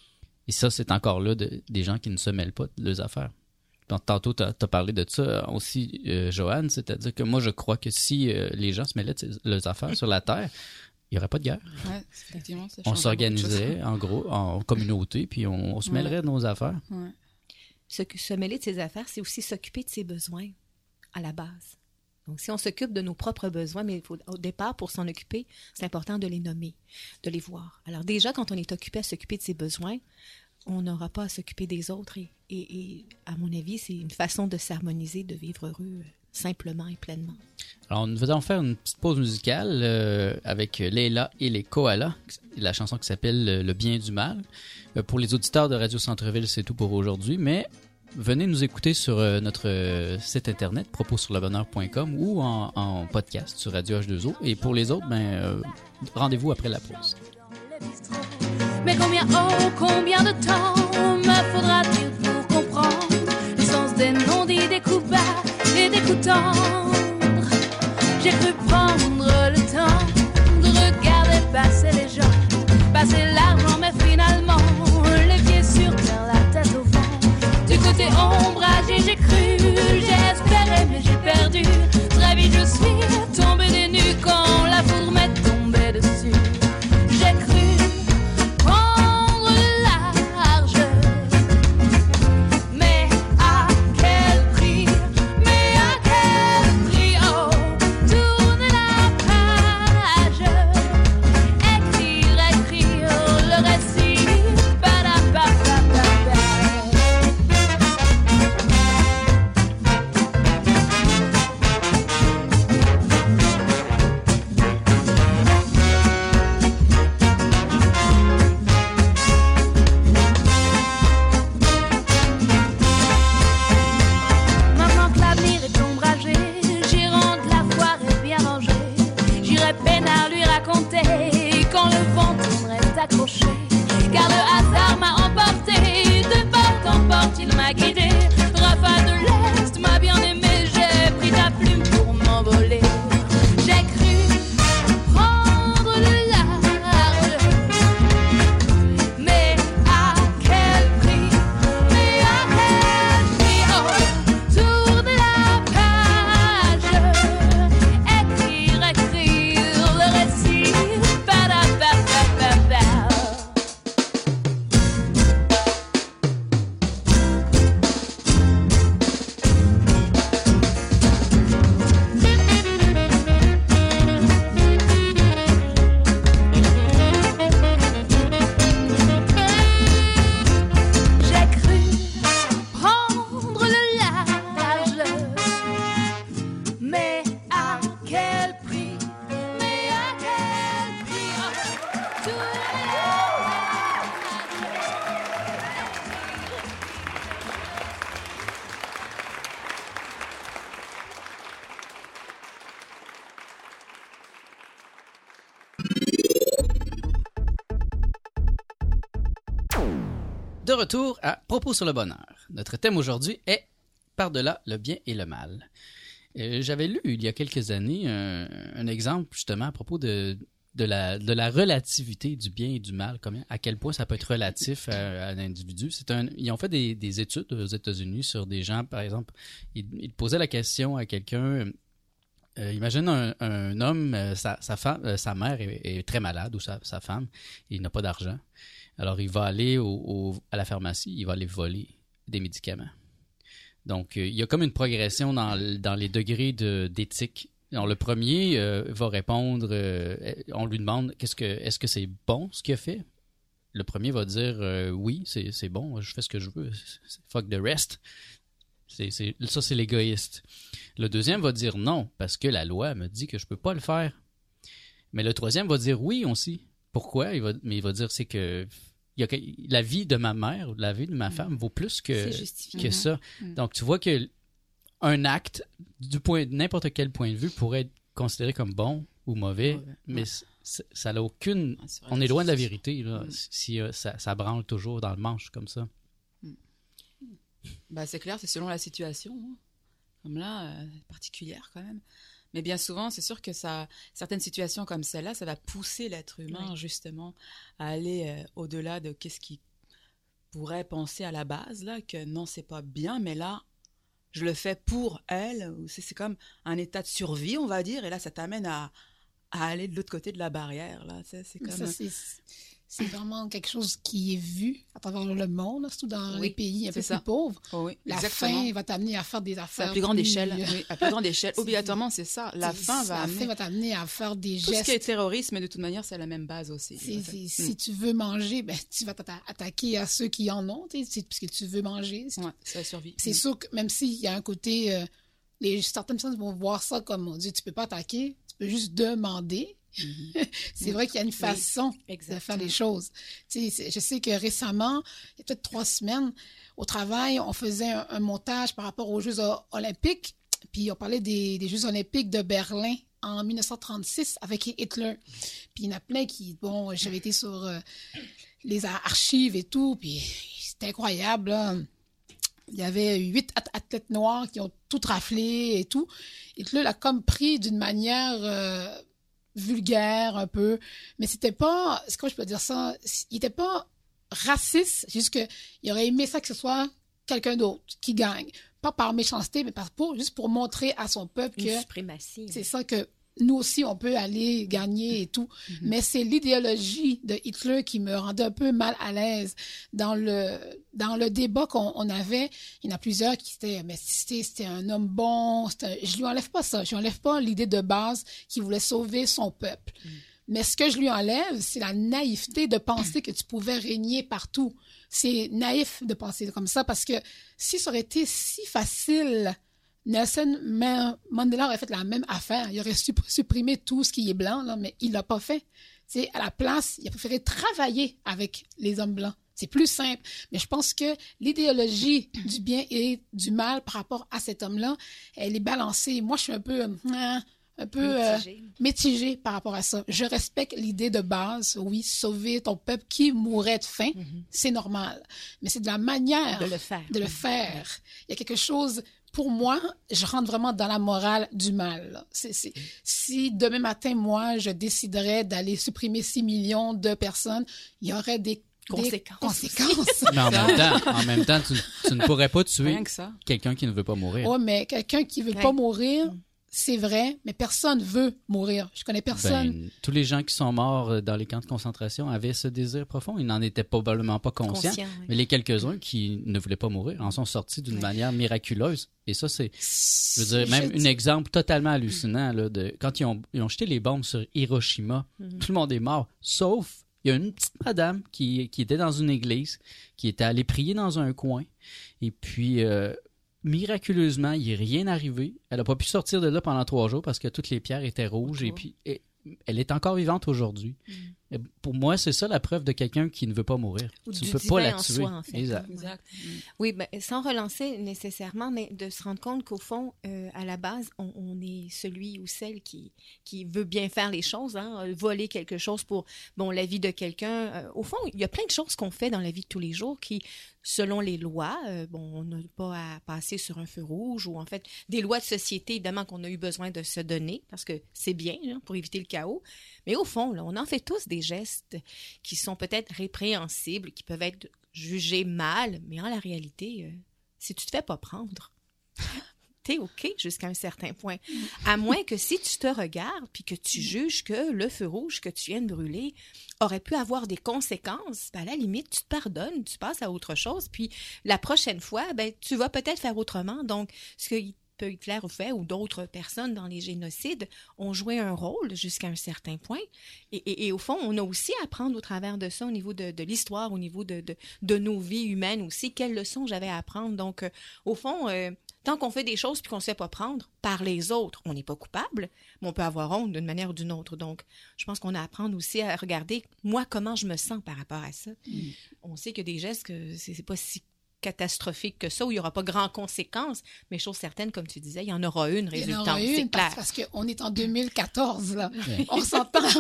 Et ça, c'est encore là de, des gens qui ne se mêlent pas de leurs affaires. Donc, tantôt, tu as parlé de ça aussi, euh, Joanne, c'est-à-dire que moi, je crois que si euh, les gens se mêlaient de leurs affaires sur la Terre, il n'y aurait pas de guerre. Ouais, effectivement, ça On change s'organiserait, en gros, en communauté, puis on, on se mêlerait Ouais. de nos affaires. Ouais. Se, se mêler de ses affaires, c'est aussi s'occuper de ses besoins à la base. Donc, si on s'occupe de nos propres besoins, mais il faut, au départ, pour s'en occuper, c'est important de les nommer, de les voir. Alors déjà, quand on est occupé à s'occuper de ses besoins, on n'aura pas à s'occuper des autres. Et, et, et à mon avis, c'est une façon de s'harmoniser, de vivre heureux, simplement et pleinement. Alors, nous allons faire une petite pause musicale euh, avec Leila et les Koalas, la chanson qui s'appelle « Le bien du mal ». Euh, pour les auditeurs de Radio Centre-Ville, c'est tout pour aujourd'hui, mais venez nous écouter sur euh, notre euh, site internet propos sur le bonheur point com ou en, en podcast sur Radio H deux O. Et pour les autres, ben, euh, rendez-vous après la pause. Mais combien, oh, combien de temps me faudra-t-il pour comprendre le sens des non-dits, des coups bas et des coups tendres? J'ai cru prendre le temps de regarder passer les gens, passer l'argent, mais finalement, les pieds sur terre, la tête au vent. Du côté ombragé, j'ai cru, j'ai espéré, mais j'ai perdu. Très vite, je suis tombée des nues quand la foudre m'est tombée dessus. J'ai cru prendre le large, mais à quel prix, mais à quel prix, oh, tourner la page, écrire, écrire le récit, ba-da-ba-ba-ba-ba. Maintenant que l'avenir est ombragé, j'y rendre la foire est bien rangée. J'irai peinard lui raconter quand le vent tournerait accroché. Car le hasard m'a emporté, de porte en porte il m'a guidé. Rafale de l'Est m'a bien aimé, j'ai pris ta plume pour m'envoler. J'ai cru prendre le large, mais à quel prix, mais à quel prix, oh, tourner la page, écrire, écrire le récit, ba-da-ba-ba-ba-ba. J'ai cru prendre le large, mais à quel prix, mais à quel prix, oh, tourner la De retour à Propos sur le bonheur. Notre thème aujourd'hui est Par-delà le bien et le mal. Euh, J'avais lu il y a quelques années un, un exemple justement à propos de, de, la, de la relativité du bien et du mal, comment, à quel point ça peut être relatif à, à l'individu. C'est un, ils ont fait des, des études aux États-Unis sur des gens, par exemple, ils, ils posaient la question à quelqu'un. Euh, imagine un, un homme, euh, sa, sa, femme, euh, sa mère est, est très malade ou sa, sa femme, et il n'a pas d'argent. Alors, il va aller au, au, à la pharmacie, il va aller voler des médicaments. Donc, euh, il y a comme une progression dans, dans les degrés de, d'éthique. Alors, le premier euh, va répondre, euh, on lui demande qu'est-ce que, est-ce que c'est bon ce qu'il a fait? Le premier va dire euh, oui, c'est, c'est bon, je fais ce que je veux, c'est, fuck the rest. C'est, c'est, ça, c'est l'égoïste. Le deuxième va dire non, parce que la loi me dit que je peux pas le faire. Mais le troisième va dire oui aussi. Pourquoi? Il va, mais il va dire c'est que il y a, la vie de ma mère ou la vie de ma femme vaut plus que, que ça. Mm-hmm. Donc, tu vois que un acte, du point, n'importe quel point de vue, pourrait être considéré comme bon ou mauvais, ouais, mais ouais. ça n'a aucune... Ah, on est loin de la vérité, là, mm. si euh, ça, ça branle toujours dans le manche comme ça. Mm. Bah, c'est clair, c'est selon la situation. Hein. Comme là, euh, particulière quand même. Mais bien souvent, c'est sûr que ça, certaines situations comme celle-là, ça va pousser l'être humain, oui. justement, à aller euh, au-delà de qu'est-ce qui pourrais penser à la base là que non, c'est pas bien, mais là, je le fais pour elle. C'est, c'est comme un état de survie, on va dire, et là, ça t'amène à, à aller de l'autre côté de la barrière. Là. C'est, c'est comme... Ça, c'est, c'est vraiment quelque chose qui est vu à travers le monde, surtout dans oui, les pays un peu ça. plus pauvres. Oh oui, la exactement. faim va t'amener à faire des affaires. C'est à plus grande plus... échelle. Oui, à plus grande échelle. Obligatoirement, c'est ça. La faim va, la amener... faim va t'amener à faire des Tout gestes. ce qui est terrorisme, de toute manière, c'est la même base aussi. C'est, c'est, mm. Si tu veux manger, ben, tu vas t'attaquer à ceux qui en ont, puisque tu veux manger. C'est, ouais, c'est la survie. C'est mm. sûr que même s'il y a un côté... Euh, les, certaines personnes vont voir ça comme, on dit, tu peux pas attaquer, tu peux juste demander. Mm-hmm. c'est mm-hmm. vrai qu'il y a une façon oui, de faire les choses. Tu sais, je sais que récemment, il y a peut-être trois semaines, au travail, on faisait un, un montage par rapport aux Jeux olympiques, puis on parlait des, des Jeux olympiques de Berlin en dix-neuf cent trente-six avec Hitler. Puis il y en a plein qui, bon, j'avais été sur euh, les archives et tout, puis c'était incroyable, là. Il y avait huit athlètes noirs qui ont tout raflé et tout. Hitler l'a comme pris d'une manière... Euh, vulgaire un peu, mais c'était pas, comment je peux dire ça, il était pas raciste, c'est juste qu'il aurait aimé ça que ce soit quelqu'un d'autre qui gagne, pas par méchanceté, mais par pour, juste pour montrer à son peuple une que suprématie. C'est ça que nous aussi on peut aller gagner et tout, mm-hmm. mais c'est l'idéologie de Hitler qui me rendait un peu mal à l'aise dans le dans le débat qu'on on avait. Il y en a plusieurs qui étaient mais c'était c'était un homme bon, c'était un, je lui enlève pas ça, je lui enlève pas l'idée de base qu'il voulait sauver son peuple. Mm. Mais ce que je lui enlève, c'est la naïveté de penser que tu pouvais régner partout. C'est naïf de penser comme ça parce que si ça aurait été si facile, Nelson Mandela aurait fait la même affaire. Il aurait supprimé tout ce qui est blanc, là, mais il l'a pas fait. T'sais, à la place, il a préféré travailler avec les hommes blancs. C'est plus simple. Mais je pense que l'idéologie du bien et du mal par rapport à cet homme-là, elle est balancée. Moi, je suis un peu... Euh, un peu mitigée. Euh, mitigée par rapport à ça. Je respecte l'idée de base, oui, sauver ton peuple qui mourrait de faim, mm-hmm. c'est normal. Mais c'est de la manière de le faire. De le faire. Il y a quelque chose... Pour moi, je rentre vraiment dans la morale du mal. C'est, c'est, si demain matin, moi, je déciderais d'aller supprimer six millions de personnes, il y aurait des conséquences. Des conséquences. Mais en même temps, en même temps tu, tu ne pourrais pas tuer ça. quelqu'un qui ne veut pas mourir. Oui, mais quelqu'un qui ne veut ouais. pas mourir... C'est vrai, mais personne veut mourir. Je connais personne. Ben, tous les gens qui sont morts dans les camps de concentration avaient ce désir profond. Ils n'en étaient probablement pas conscients. Conscient, oui. Mais les quelques-uns qui ne voulaient pas mourir en sont sortis d'une oui. manière miraculeuse. Et ça, c'est, je veux dire, même je un exemple totalement hallucinant là, de quand ils ont, ils ont jeté les bombes sur Hiroshima. Mm-hmm. Tout le monde est mort, sauf il y a une petite madame qui, qui était dans une église, qui était allée prier dans un coin. Et puis... Euh, miraculeusement, il n'est rien arrivé. Elle n'a pas pu sortir de là pendant trois jours parce que toutes les pierres étaient rouges. Et puis, et, elle est encore vivante aujourd'hui. Mm. Pour moi, c'est ça la preuve de quelqu'un qui ne veut pas mourir. Ou tu ne peux pas la tuer. Soi, en fait. Exact. exact. Mm. Oui, ben, sans relancer nécessairement, mais de se rendre compte qu'au fond, euh, à la base, on, on est celui ou celle qui, qui veut bien faire les choses, hein, voler quelque chose pour bon, la vie de quelqu'un. Euh, au fond, il y a plein de choses qu'on fait dans la vie de tous les jours qui... Selon les lois, euh, bon, on n'a pas à passer sur un feu rouge ou en fait des lois de société, évidemment, qu'on a eu besoin de se donner parce que c'est bien là, pour éviter le chaos. Mais au fond, là, on en fait tous des gestes qui sont peut-être répréhensibles, qui peuvent être jugés mal, mais en la réalité, euh, si tu te fais pas prendre, t'es OK jusqu'à un certain point. À moins que si tu te regardes puis que tu juges que le feu rouge que tu viens de brûler aurait pu avoir des conséquences, ben à la limite, tu te pardonnes, tu passes à autre chose, puis la prochaine fois, ben tu vas peut-être faire autrement. Donc, ce que Hitler a fait ou d'autres personnes dans les génocides ont joué un rôle jusqu'à un certain point. Et, et, et au fond, on a aussi à apprendre au travers de ça, au niveau de, de l'histoire, au niveau de, de, de nos vies humaines aussi, quelles leçons j'avais à apprendre. Donc, euh, au fond... Euh, Tant qu'on fait des choses puis qu'on ne se fait pas prendre par les autres, on n'est pas coupable, mais on peut avoir honte d'une manière ou d'une autre. Donc, je pense qu'on a à apprendre aussi à regarder, moi, comment je me sens par rapport à ça. Mm. On sait qu'il y a des gestes que c'est, c'est pas si catastrophique que ça, où il n'y aura pas grand conséquences, mais chose certaine, comme tu disais, il y en aura une résultante. Il y en aura une, c'est clair. parce, parce qu'on est en deux mille quatorze, là. On s'entend.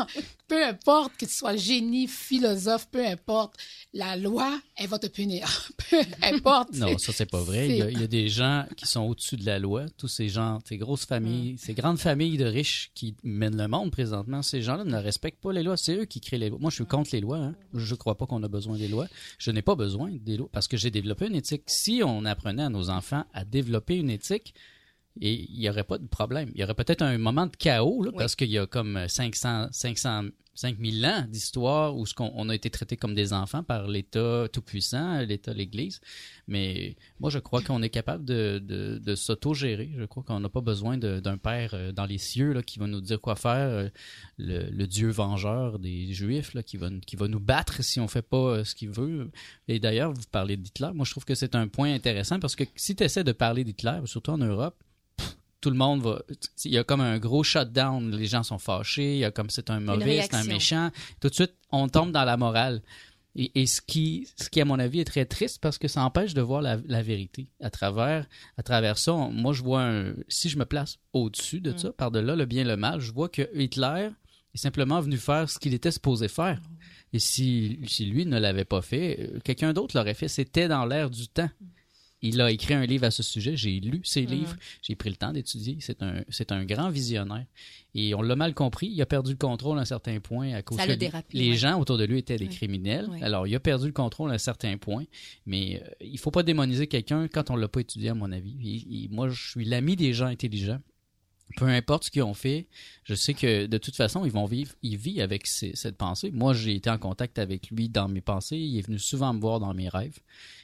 peu importe que tu sois génie, philosophe, peu importe, la loi, elle va te punir. Peu importe. Non, ça, c'est pas vrai. C'est... Il y, a, il y a des gens qui sont au-dessus de la loi. Tous ces gens, ces grosses familles, mm. ces grandes familles de riches qui mènent le monde présentement, ces gens-là ne respectent pas les lois. C'est eux qui créent les lois. Moi, je suis contre les lois. Hein. Je crois pas qu'on a besoin des lois. Je n'ai pas besoin des lois parce que j'ai développé une éthique. Si on apprenait à nos enfants à développer une éthique, et il n'y aurait pas de problème. Il y aurait peut-être un moment de chaos, là, oui. parce qu'il y a comme cinq cents, cinq cents, cinq mille ans d'histoire où on, on a été traités comme des enfants par l'État tout-puissant, l'État, l'Église. Mais moi, je crois qu'on est capable de, de, de s'auto-gérer. Je crois qu'on n'a pas besoin de, d'un père dans les cieux là, qui va nous dire quoi faire, le, le Dieu vengeur des Juifs là, qui, va, qui va nous battre si on ne fait pas ce qu'il veut. Et d'ailleurs, vous parlez d'Hitler. Moi, je trouve que c'est un point intéressant parce que si tu essaies de parler d'Hitler, surtout en Europe, tout le monde va... Il y a comme un gros shutdown. Les gens sont fâchés. Il y a comme c'est un mauvais, c'est un méchant. Tout de suite, on tombe dans la morale. Et, et ce, qui, ce qui, à mon avis, est très triste parce que ça empêche de voir la, la vérité. À travers, à travers ça, on, moi, je vois un... Si je me place au-dessus de mm. ça, par-delà le bien et le mal, je vois que Hitler est simplement venu faire ce qu'il était supposé faire. Et si, si lui ne l'avait pas fait, quelqu'un d'autre l'aurait fait. C'était dans l'air du temps. Il a écrit un livre à ce sujet. J'ai lu ses livres. Mm-hmm. J'ai pris le temps d'étudier. C'est un, c'est un grand visionnaire. Et on l'a mal compris. Il a perdu le contrôle à un certain point à cause Ça que l'a dérapé, les ouais. gens autour de lui étaient des ouais. criminels. Ouais. Alors, il a perdu le contrôle à un certain point. Mais euh, il faut pas démoniser quelqu'un quand on l'a pas étudié, à mon avis. Et, et moi, je suis l'ami des gens intelligents. Peu importe ce qu'ils ont fait, je sais que de toute façon, ils vont vivre, il vit avec ces, cette pensée. Moi, j'ai été en contact avec lui dans mes pensées. Il est venu souvent me voir dans mes rêves.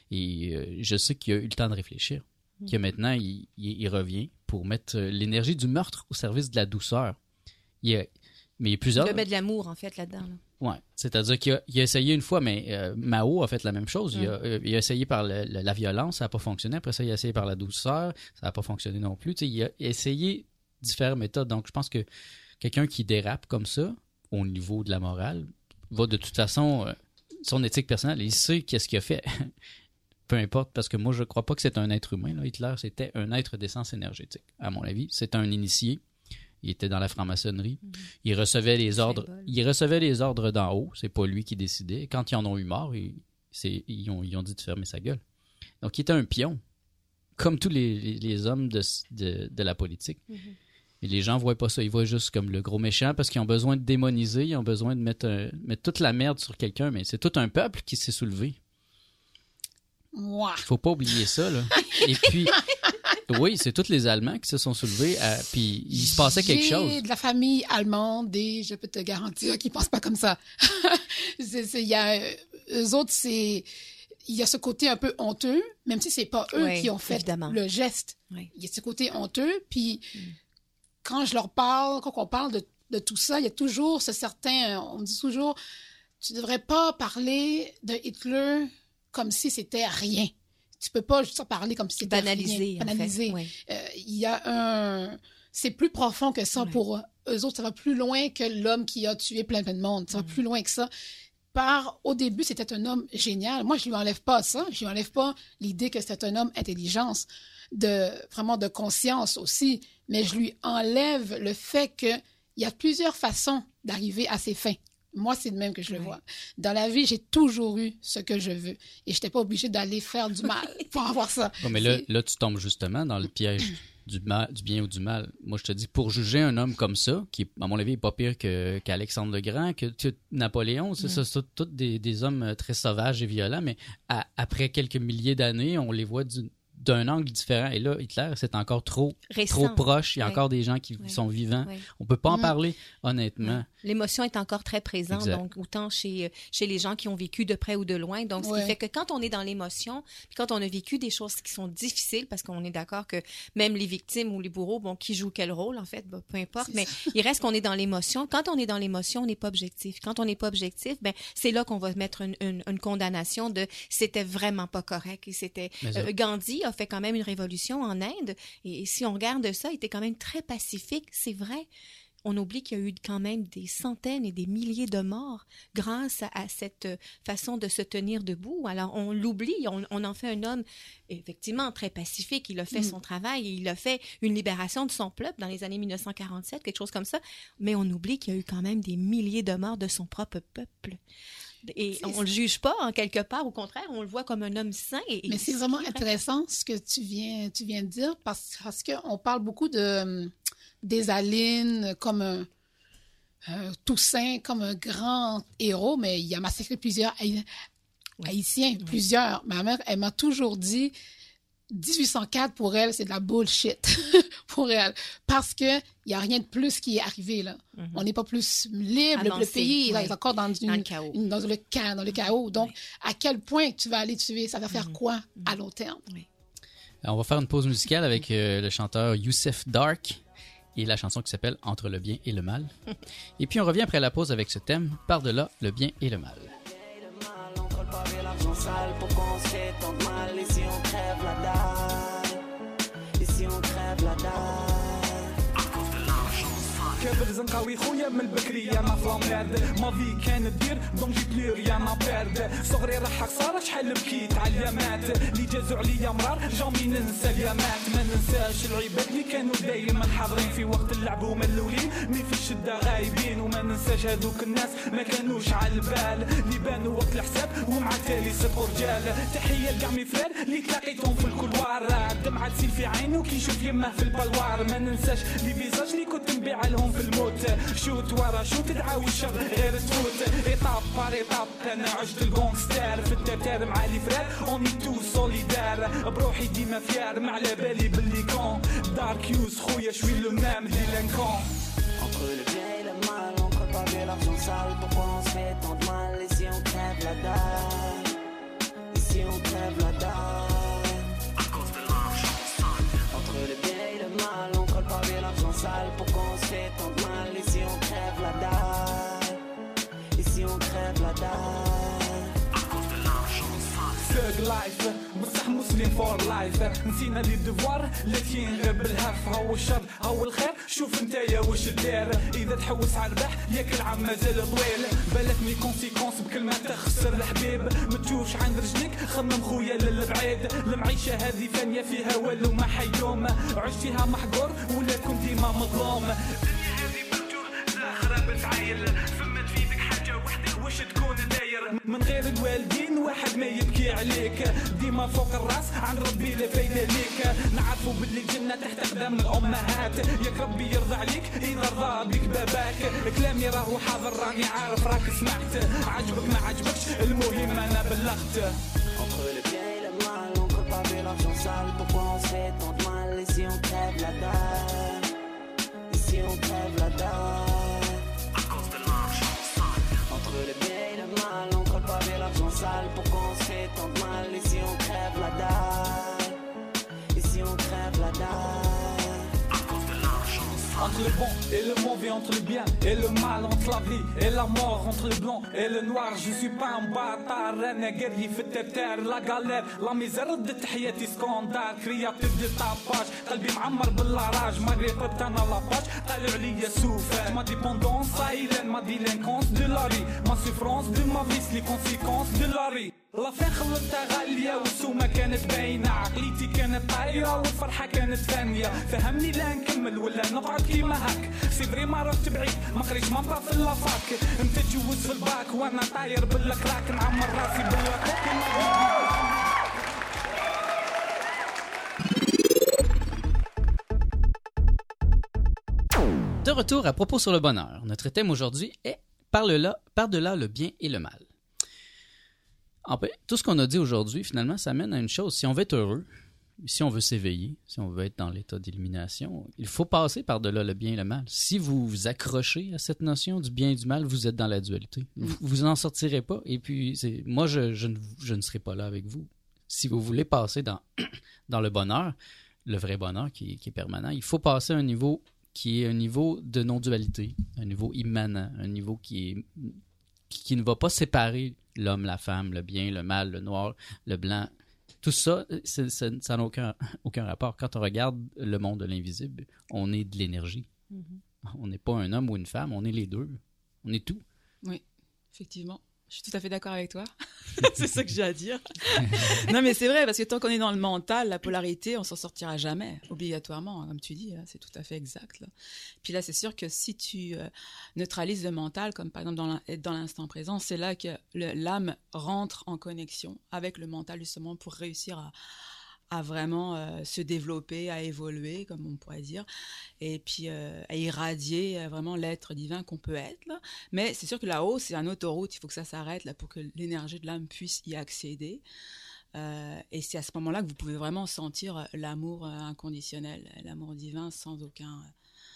Et euh, je sais qu'il a eu le temps de réfléchir. Mmh. Que maintenant, il, il, il revient pour mettre l'énergie du meurtre au service de la douceur. Il a, mais il y a plusieurs... Il met de l'amour, en fait, là-dedans. Là. Oui, c'est-à-dire qu'il a, il a essayé une fois, mais euh, Mao a fait la même chose. Mmh. Il, a, euh, il a essayé par le, le, la violence, ça n'a pas fonctionné. Après ça, il a essayé par la douceur, ça n'a pas fonctionné non plus. Tu sais, il a essayé différentes méthodes. Donc, je pense que quelqu'un qui dérape comme ça, au niveau de la morale, va de toute façon... Euh, son éthique personnelle, il sait qu'est-ce qu'il a fait. Peu importe, parce que moi, je ne crois pas que c'est un être humain. Là. Hitler, c'était un être d'essence énergétique, à mon avis. C'est un initié. Il était dans la franc-maçonnerie. Mmh. Il recevait les ordres. Il recevait les ordres d'en haut. C'est pas lui qui décidait. Quand ils en ont eu marre, ils, c'est, ils, ont, ils ont dit de fermer sa gueule. Donc, il était un pion, comme tous les, les, les hommes de, de, de la politique. Mmh. Et les gens ne voient pas ça. Ils voient juste comme le gros méchant parce qu'ils ont besoin de démoniser. Ils ont besoin de mettre, un, mettre toute la merde sur quelqu'un. Mais c'est tout un peuple qui s'est soulevé. Il ne faut pas oublier ça, là. Et puis, oui, c'est tous les Allemands qui se sont soulevés. À, puis, il se passait quelque J'ai chose. de la famille allemande et je peux te garantir qu'ils ne pensent pas comme ça. c'est, c'est, y a, eux autres, c'est... Il y a ce côté un peu honteux, même si ce n'est pas eux oui, qui ont fait évidemment. le geste. Oui. Il y a ce côté honteux, puis... Mm. Quand je leur parle, quand on parle de, de tout ça, il y a toujours ce certain... On me dit toujours, tu ne devrais pas parler de Hitler comme si c'était rien. Tu peux pas juste en parler comme si c'était banalisé, rien. Banalisé. En fait. Oui. Euh, il y a un... C'est plus profond que ça oui. Pour eux autres. Ça va plus loin que l'homme qui a tué plein, plein de monde. Ça va mm. plus loin que ça. Par, au début, c'était un homme génial. Moi, je lui enlève pas ça. Je lui enlève pas l'idée que c'est un homme intelligence, de, vraiment de conscience aussi. Mais je lui enlève le fait qu'il y a plusieurs façons d'arriver à ses fins. Moi, c'est de même que je le oui. vois. Dans la vie, j'ai toujours eu ce que je veux. Et je n'étais pas obligée d'aller faire du mal pour avoir ça. Oh, mais là, là, tu tombes justement dans le piège du, mal, du bien ou du mal. Moi, je te dis, pour juger un homme comme ça, qui, à mon avis, n'est pas pire que, qu'Alexandre le Grand, que, que Napoléon, c'est mm. ça, c'est tous des, des hommes très sauvages et violents, mais à, après quelques milliers d'années, on les voit du... d'un angle différent. Et là, Hitler, c'est encore trop, trop proche. Il y a oui. encore des gens qui oui. sont vivants. Oui. On ne peut pas en mmh. parler, honnêtement. Oui. L'émotion est encore très présente, exact. Donc autant chez, chez les gens qui ont vécu de près ou de loin. Donc, ce oui. qui fait que quand on est dans l'émotion, puis quand on a vécu des choses qui sont difficiles, parce qu'on est d'accord que même les victimes ou les bourreaux, bon, qui jouent quel rôle, en fait, ben, peu importe, c'est mais ça. Il reste qu'on est dans l'émotion. Quand on est dans l'émotion, on n'est pas objectif. Quand on n'est pas objectif, ben, c'est là qu'on va mettre une, une, une condamnation de c'était vraiment pas correct. Et c'était, euh, Gandhi a fait quand même une révolution en Inde. Et, et si on regarde ça, il était quand même très pacifique, c'est vrai. on oublie qu'il y a eu quand même des centaines et des milliers de morts grâce à, à cette façon de se tenir debout. Alors, on l'oublie, on, on en fait un homme effectivement très pacifique. Il a fait mm. son travail, il a fait une libération de son peuple dans les années mille neuf cent quarante-sept, quelque chose comme ça. Mais on oublie qu'il y a eu quand même des milliers de morts de son propre peuple. Et c'est on ne le juge pas, en quelque part. Au contraire, on le voit comme un homme saint. Et, Mais et c'est vraiment intéressant ce que tu viens, tu viens de dire, parce, parce qu'on parle beaucoup de Dessalines comme un euh, Toussaint, comme un grand héros, mais il a massacré plusieurs Haï- oui. Haïtiens, oui. plusieurs. Ma mère, elle m'a toujours dit, dix-huit cent quatre, pour elle, c'est de la bullshit, pour elle. Parce qu'il n'y a rien de plus qui est arrivé, là. Mm-hmm. On n'est pas plus libre, Avancé, le pays oui. là, est encore dans, une, dans, le chaos. Une, dans, le, dans le chaos. Donc, oui. à quel point tu vas aller tuer, ça va faire mm-hmm. quoi mm-hmm. à long terme? Oui. Alors, on va faire une pause musicale avec euh, le chanteur Youssef Dark et la chanson qui s'appelle « Entre le bien et le mal ». Et puis, on revient après la pause avec ce thème « Par-delà le bien et le mal ». Pourquoi on se fait tant de mal? Et si on crève la dalle? Et si on crève la dalle? كبر زنقاوي خويا من البكرية ما فلامبرد ماضي كان دير دونك جيت لي ريا ما بارد صغري راح خسارة شحال بكيت على اليامات اللي جازو عليا مرار جامي ننسى اليامات ما ننساش العباد اللي كانوا دايما حاضرين في وقت اللعب وملولين مي في الشدة غايبين وما ننساش هذوك الناس ما كانوش على البال اللي بانوا وقت الحساب ومع تالي صدقوا رجال تحية لكاع مي فرار اللي تلاقيتهم في الكولوار دمعة تسيل في عينه كي يشوف يمه في البلوار ما ننساش لي فيزاج اللي كنت نبيع لهم في الموت شوت ورا شوت تعاوي الشر غير تفوت ايطاب بار ايطاب انا عشت الجونستار في الترتار مع لي فرار اوني تو سوليدار بروحي ديما فيار ما على بالي باللي كون دارك يوز خويا شوي لو مام دي لانكون Entre le bien et le mal, on crée pas de l'argent sale. Pourquoi on se fait tant de mal? Et si on crève la dalle? Et si on crève la dalle? À cause de l'argent sale. Entre le bien et le mal, on crée pas de l'argent sale. Pourquoi on se fait tant de mal? Et si on crève la dalle? Et si on crève la dalle? À cause de l'argent sale. Thug life بصح مسلم فور لايف نسينا لي الدفوار لكن غير بالهف هو الشر هو الخير شوف نتايا واش دير اذا تحوس على الربح ياك العام مازال طويل بالك مي كونسيكونس بكلمه تخسر الحبيب ما تشوفش عند رجليك خمم خويا للبعيد المعيشه هذه فانيه فيها والو ما حيوم عش فيها محقور ولا كنت ديما مظلوم الدنيا هذه مفتوح الاخره بتعايل فمت في بك حاجه وحده واش تكون داير من غير الوالدين واحد ما يبكي عليك ديما فوق الراس عن ربي لا فايده ليك نعرفوا باللي الجنه تحت اقدام الامهات ياك ربي يرضى عليك اذا رضى بك باباك كلامي راهو حاضر راني عارف راك سمعت عجبك ما عجبكش المهم انا بلغت Entre le bien et le mal, on crée pas de l'argent sale. Pourquoi on se fait tant de mal? Et si on crève la dalle? Et si on crève la dalle? À cause de l'argent sale. Entre le bien et le mal, on crée pas de l'argent sale. Pourquoi on se fait tant de mal? Et si on crève la dalle? Et si on crève la dalle? À cause de l'argent sale. Entre le bon et le mauvais, entre le bien et le mal, entre la vie et la mort, entre le blanc et le noir. Je suis pas un bâtard, انا قري في الترتار لا غالير لا ميزر ردت حياتي سكوندار كرياتيف دي طاباج قلبي معمر باللاراج ما قريت انا لاباج طالع عليا سوفر ما ديبوندونس سايلن ما ديلينكونس دو لاري ما سوفرونس دو ما فيس لي كونسيكونس دو لاري لا فين خلطتها غالية والسومة كانت باينة عقليتي كانت طايرة والفرحة كانت ثانية فهمني لا نكمل ولا نقعد كيما هاك سي فري ما رحت بعيد ما قريتش ما بقى في اللافاك انت تجوز في الباك وانا طاير بالكراك نعمر راسي باللاكوك De retour à Propos sur le bonheur. Notre thème aujourd'hui est par-delà, par-delà le bien et le mal. En fait, tout ce qu'on a dit aujourd'hui, finalement, ça mène à une chose. Si on veut être heureux, si on veut s'éveiller, si on veut être dans l'état d'illumination, il faut passer par-delà le bien et le mal. Si vous vous accrochez à cette notion du bien et du mal, vous êtes dans la dualité. Vous, vous n'en sortirez pas. Et puis, c'est, moi, je, je, ne, je ne serai pas là avec vous. Si vous voulez passer dans, dans le bonheur, le vrai bonheur qui, qui est permanent, il faut passer à un niveau qui est un niveau de non-dualité, un niveau immanent, un niveau qui, est, qui, qui ne va pas séparer l'homme, la femme, le bien, le mal, le noir, le blanc. Tout ça, c'est, c'est, ça n'a aucun, aucun rapport. Quand on regarde le monde de l'invisible, on est de l'énergie. Mm-hmm. On n'est pas un homme ou une femme, on est les deux. On est tout. Oui, effectivement. Je suis tout à fait d'accord avec toi. C'est ça que j'ai à dire. Non, mais c'est vrai, parce que tant qu'on est dans le mental, la polarité, on s'en sortira jamais, obligatoirement, comme tu dis. Là, c'est tout à fait exact. Là. Puis là, c'est sûr que si tu euh, neutralises le mental, comme par exemple dans être dans l'instant présent, c'est là que le, l'âme rentre en connexion avec le mental, justement, pour réussir à à vraiment euh, se développer, à évoluer, comme on pourrait dire, et puis euh, à irradier euh, vraiment l'être divin qu'on peut être. Là. Mais c'est sûr que là-haut, c'est une autoroute, il faut que ça s'arrête là, pour que l'énergie de l'âme puisse y accéder. Euh, et c'est à ce moment-là que vous pouvez vraiment sentir l'amour euh, inconditionnel, l'amour divin sans aucun euh,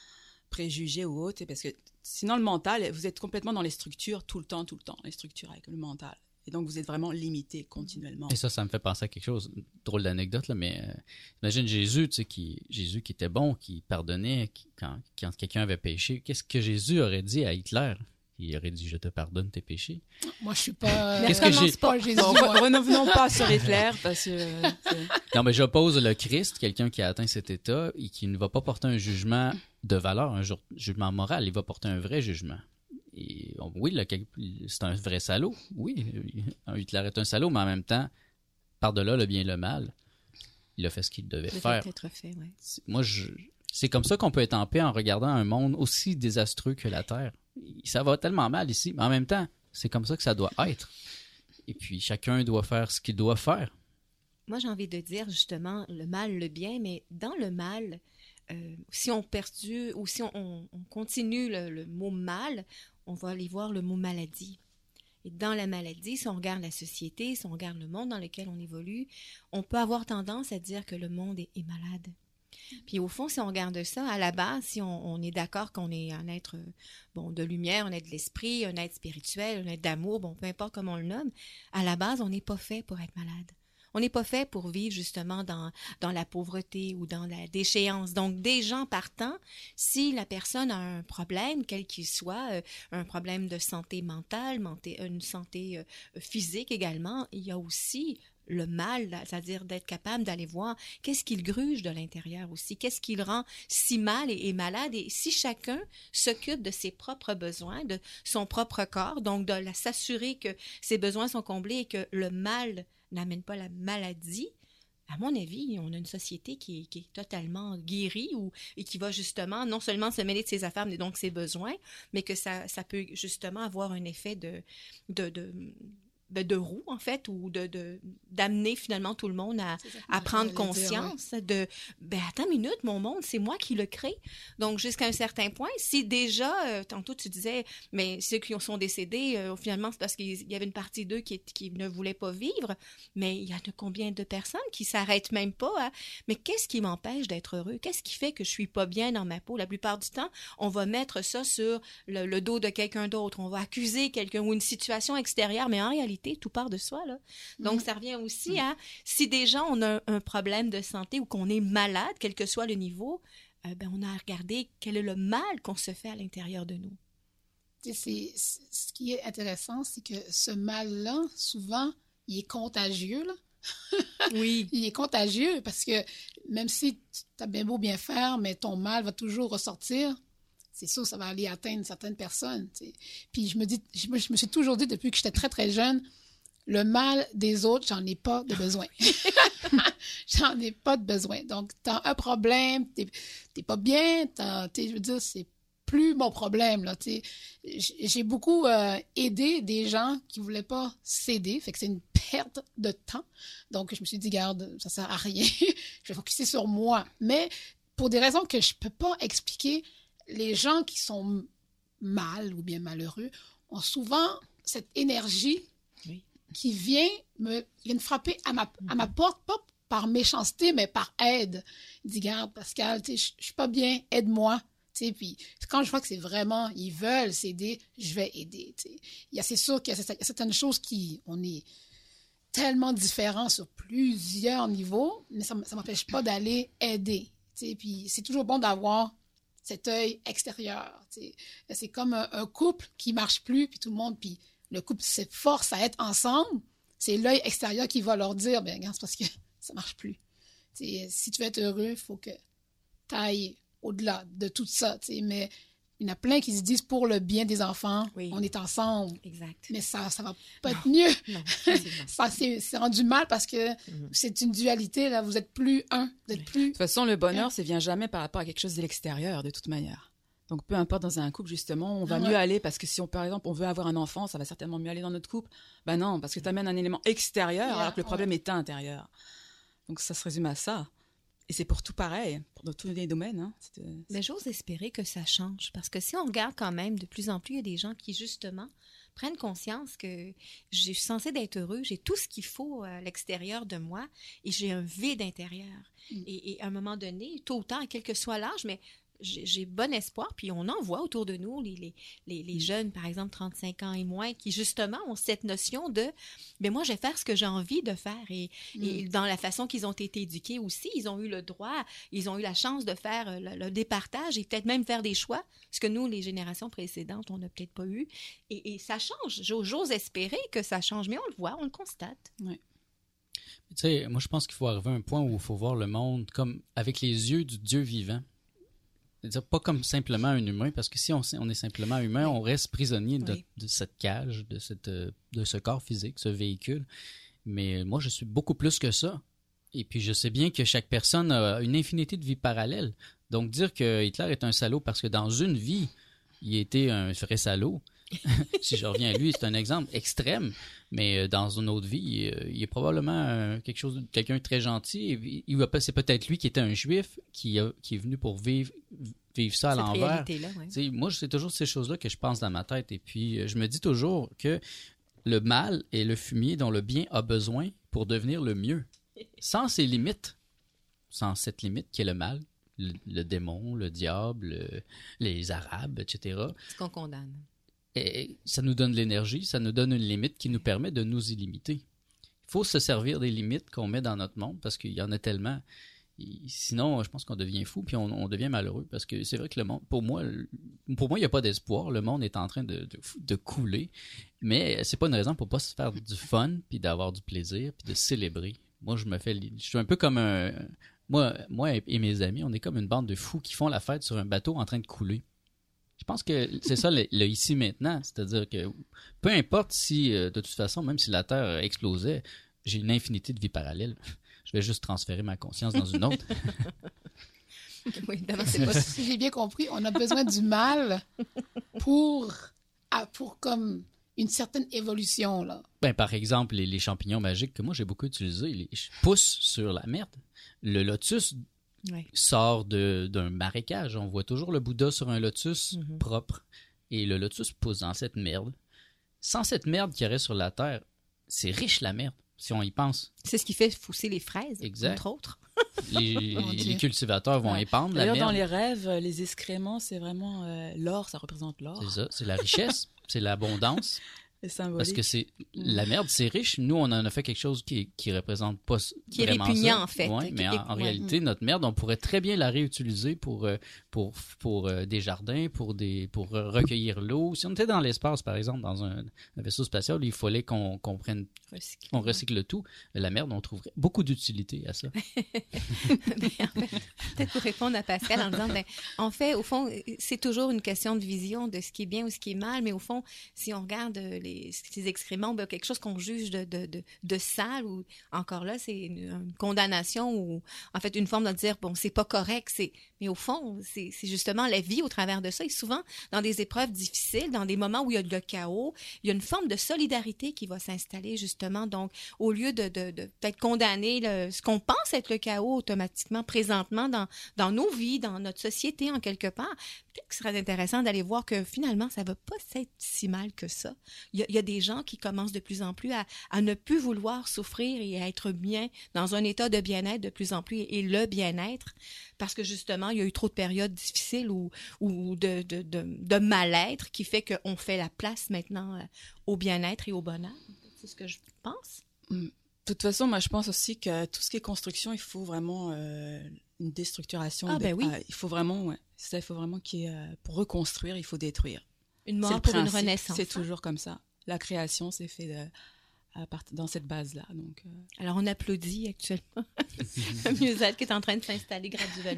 préjugé ou autre. Parce que sinon, le mental, vous êtes complètement dans les structures tout le temps, tout le temps, les structures avec le mental. Et donc, vous êtes vraiment limité continuellement. Et ça, ça me fait penser à quelque chose, drôle d'anecdote, là, mais euh, imagine Jésus, tu sais, qui, Jésus qui était bon, qui pardonnait, qui, quand, quand quelqu'un avait péché. Qu'est-ce que Jésus aurait dit à Hitler? Il aurait dit « Je te pardonne tes péchés ». Moi, je suis pas... Qu'est-ce que j'ai... pas Jésus. Bon, revenons pas sur Hitler, parce que... Euh, non, mais j'oppose le Christ, quelqu'un qui a atteint cet état et qui ne va pas porter un jugement de valeur, un jugement moral. Il va porter un vrai jugement. Et, oui, là, c'est un vrai salaud. Oui, Hitler est un salaud, mais en même temps, par-delà le bien et le mal, il a fait ce qu'il devait Le faire. fait être fait, ouais. Moi, je, c'est comme ça qu'on peut être en paix en regardant un monde aussi désastreux que la Terre. Ça va tellement mal ici, mais en même temps, c'est comme ça que ça doit être. Et puis, chacun doit faire ce qu'il doit faire. Moi, j'ai envie de dire justement le mal, le bien, mais dans le mal, euh, si on perdure ou si on, on, on continue le, le mot mal, on va aller voir le mot maladie. Et dans la maladie, si on regarde la société, si on regarde le monde dans lequel on évolue, on peut avoir tendance à dire que le monde est, est malade. Puis au fond, si on regarde ça, à la base, si on, on est d'accord qu'on est un être bon, de lumière, un être de l'esprit, un être spirituel, un être d'amour, bon, peu importe comment on le nomme, à la base, on n'est pas fait pour être malade. On n'est pas fait pour vivre justement dans, dans la pauvreté ou dans la déchéance. Donc, des gens partant, si la personne a un problème, quel qu'il soit, euh, un problème de santé mentale, menté, une santé euh, physique également, il y a aussi le mal, c'est-à-dire d'être capable d'aller voir qu'est-ce qu'il gruge de l'intérieur aussi, qu'est-ce qui le rend si mal et, et malade. Et si chacun s'occupe de ses propres besoins, de son propre corps, donc de la, s'assurer que ses besoins sont comblés et que le mal n'amène pas la maladie, à mon avis, on a une société qui est, qui est totalement guérie ou, et qui va justement non seulement se mêler de ses affaires, mais donc ses besoins, mais que ça, ça peut justement avoir un effet de... de, de De, de roue, en fait, ou de, de, d'amener finalement tout le monde à, à prendre conscience dire, ouais. de « ben attends une minute, mon monde, c'est moi qui le crée ». Donc, jusqu'à un certain point, si déjà, euh, tantôt tu disais, mais ceux qui sont décédés, euh, finalement, c'est parce qu'il y avait une partie d'eux qui, qui ne voulait pas vivre, mais il y en a combien de personnes qui s'arrêtent même pas à « mais qu'est-ce qui m'empêche d'être heureux? Qu'est-ce qui fait que je suis pas bien dans ma peau? » La plupart du temps, on va mettre ça sur le, le dos de quelqu'un d'autre, on va accuser quelqu'un ou une situation extérieure, mais en réalité, tout part de soi, là. Donc, mmh. ça revient aussi à, si déjà on a un, un problème de santé ou qu'on est malade, quel que soit le niveau, euh, ben, on a à regarder quel est le mal qu'on se fait à l'intérieur de nous. C'est, c'est, ce qui est intéressant, c'est que ce mal-là, souvent, il est contagieux, là. Oui. Il est contagieux parce que même si tu as bien beau bien faire, mais ton mal va toujours ressortir. C'est sûr, ça va aller atteindre certaines personnes. T'sais. Puis je me dis, je me, je me suis toujours dit depuis que j'étais très, très jeune, le mal des autres, j'en ai pas de besoin. J'en ai pas de besoin. Donc, t'as un problème, t'es, t'es pas bien, t'as, t'es, je veux dire, c'est plus mon problème, là, t'sais. J'ai beaucoup euh, aidé des gens qui voulaient pas s'aider, fait que c'est une perte de temps. Donc, je me suis dit, garde, ça sert à rien. Je vais focuser sur moi. Mais pour des raisons que je peux pas expliquer, les gens qui sont mal ou bien malheureux ont souvent cette énergie oui. qui vient me vient frapper à ma, à ma porte, pas par méchanceté, mais par aide. Il dit, regarde, Pascal, je ne suis pas bien, aide-moi. Puis quand je vois que c'est vraiment, ils veulent s'aider, je vais aider. Il y a, c'est sûr qu'il y a certaines choses qui, on est tellement différents sur plusieurs niveaux, mais ça ne m'empêche pas d'aller aider. Puis c'est toujours bon d'avoir cet œil extérieur. T'sais. C'est comme un, un couple qui marche plus, puis tout le monde, puis le couple s'efforce à être ensemble. C'est l'œil extérieur qui va leur dire, ben regarde, c'est parce que ça marche plus. T'sais, si tu veux être heureux, il faut que tu ailles au-delà de tout ça. T'sais. Mais Il y en a plein qui se disent pour le bien des enfants, Oui. on est ensemble. Exact. Mais ça ça va pas être mieux. Non, effectivement. Ça, c'est, c'est rendu mal parce que Mhm. c'est une dualité, là. Vous êtes plus un, vous êtes plus... De toute façon, le bonheur, ça vient jamais par rapport à quelque chose de l'extérieur, de toute manière. Donc, peu importe dans un couple, justement, on va Ah ouais. mieux aller parce que si, on, par exemple, on veut avoir un enfant, ça va certainement mieux aller dans notre couple. Ben non, parce que tu amènes un élément extérieur Yeah, alors que le ouais. problème est intérieur. Donc, ça se résume à ça. Et c'est pour tout pareil, pour dans tous les domaines. Hein. C'est, euh, c'est- Mais j'ose espérer que ça change parce que si on regarde quand même, de plus en plus, il y a des gens qui, justement, prennent conscience que je suis censée d'être heureux, j'ai tout ce qu'il faut à l'extérieur de moi et j'ai un vide intérieur. Mm. Et, et à un moment donné, tôt ou tard, quel que soit l'âge, mais j'ai j'ai bon espoir, puis on en voit autour de nous, les, les, les, les jeunes, par exemple, trente-cinq ans et moins, qui justement ont cette notion de, ben moi, je vais faire ce que j'ai envie de faire. Et, et dans la façon qu'ils ont été éduqués aussi, ils ont eu le droit, ils ont eu la chance de faire euh, le, le départage et peut-être même faire des choix, ce que nous, les générations précédentes, on n'a peut-être pas eu. Et, et ça change. J'ose j'ose espérer que ça change, mais on le voit, on le constate. Tu sais, moi, je pense qu'il faut arriver à un point où il faut voir le monde comme avec les yeux du Dieu vivant. C'est-à-dire pas comme simplement un humain, parce que si on, on est simplement humain, Oui. on reste prisonnier de, Oui. de cette cage, de, cette, euh, de ce corps physique, ce véhicule. Mais moi, je suis beaucoup plus que ça. Et puis, je sais bien que chaque personne a une infinité de vies parallèles. Donc, dire que Hitler est un salaud parce que dans une vie, il était un vrai salaud, si je reviens à lui, c'est un exemple extrême, mais euh, dans une autre vie, euh, il est probablement euh, quelque chose, quelqu'un de très gentil. Il, il, c'est peut-être lui qui était un juif qui, a, qui est venu pour vivre, vivre ça à Cette l'envers. réalité-là, oui. Tu sais, moi, c'est toujours ces choses-là que je pense dans ma tête. Et puis, euh, je me dis toujours que le mal est le fumier dont le bien a besoin pour devenir le mieux. Sans ses limites, sans cette limite qui est le mal, le, le démon, le diable, le- les arabes, et cetera. Ce qu'on condamne. Et ça nous donne de l'énergie, ça nous donne une limite qui nous permet de nous illimiter. Il faut se servir des limites qu'on met dans notre monde parce qu'il y en a tellement. Et sinon, je pense qu'on devient fou puis on, on devient malheureux parce que c'est vrai que le monde, pour moi, le- pour moi, il n'y a pas d'espoir. Le monde est en train de, de, de couler, mais c'est pas une raison pour pas se faire du fun puis d'avoir du plaisir puis de célébrer. Moi, je me fais, je suis un peu comme un, moi, moi et mes amis, on est comme une bande de fous qui font la fête sur un bateau en train de couler. Je pense que c'est ça le, le ici maintenant, c'est-à-dire que peu importe si euh, de toute façon, même si la Terre explosait, j'ai une infinité de vies parallèles. Je vais juste transférer ma conscience dans une autre. Oui, d'abord, c'est pas Si j'ai bien compris, on a besoin du mal pour, à- pour comme une certaine évolution, là. Ben, par exemple, les, les champignons magiques que moi j'ai beaucoup utilisés, ils poussent sur la merde. Le lotus Ouais. sort de, d'un marécage. On voit toujours le Bouddha sur un lotus Mhm. propre. Et le lotus pousse dans cette merde. Sans cette merde qu'il y aurait sur la Terre, c'est riche la merde, si on y pense. C'est ce qui fait pousser les fraises, Exact. entre autres. Les, Mon Dieu. les cultivateurs vont Ouais. épandre la D'ailleurs, merde. dans les rêves, euh, les excréments, c'est vraiment euh, l'or, ça représente l'or. C'est ça, c'est la richesse, c'est l'abondance. C'est symbolique. Parce que c'est la merde, c'est riche. Nous, on en a fait quelque chose qui, qui représente pas s- Qui est vraiment répugnant, ça. en fait. Ouais, Qui mais est- en, en ouais. réalité, notre merde, on pourrait très bien la réutiliser pour euh, pour pour euh, des jardins, pour des pour euh, recueillir l'eau. Si on était dans l'espace, par exemple, dans un, un vaisseau spatial, il fallait qu'on qu'on prenne, Recycler. on recycle tout. La merde, on trouverait beaucoup d'utilité à ça. Ben, en fait, peut-être pour répondre à Pascal en disant, ben, en fait, au fond, c'est toujours une question de vision de ce qui est bien ou ce qui est mal, mais au fond, si on regarde euh, les, ces excréments, ben, quelque chose qu'on juge de, de, de, de sale, ou encore là, c'est une, une condamnation ou en fait une forme de dire, bon, c'est pas correct, c'est, mais au fond, c'est c'est justement la vie au travers de ça. Et souvent, dans des épreuves difficiles, dans des moments où il y a le chaos, il y a une forme de solidarité qui va s'installer justement. Donc, au lieu de, de, de peut-être condamner le, ce qu'on pense être le chaos automatiquement présentement dans, dans nos vies, dans notre société en quelque part, peut-être que ce serait intéressant d'aller voir que finalement, ça va pas être si mal que ça. Il y a, il y a des gens qui commencent de plus en plus à, à ne plus vouloir souffrir et à être bien, dans un état de bien-être de plus en plus, et le bien-être, parce que justement, il y a eu trop de périodes difficiles ou, ou de, de, de, de mal-être qui fait qu'on fait la place maintenant euh, au bien-être et au bonheur. C'est ce que je pense. De toute façon, moi, je pense aussi que tout ce qui est construction, il faut vraiment euh, une déstructuration. Ah, de- ben oui. ah, il faut vraiment, ouais, c'est ça, il faut vraiment qu'il y ait, euh, pour reconstruire, il faut détruire. Une C'est mort le pour une principe, renaissance. C'est toujours comme ça. La création, c'est fait de, à part, dans cette base-là. Donc, euh, Alors, on applaudit actuellement un mieux-être qui est en train de s'installer graduellement.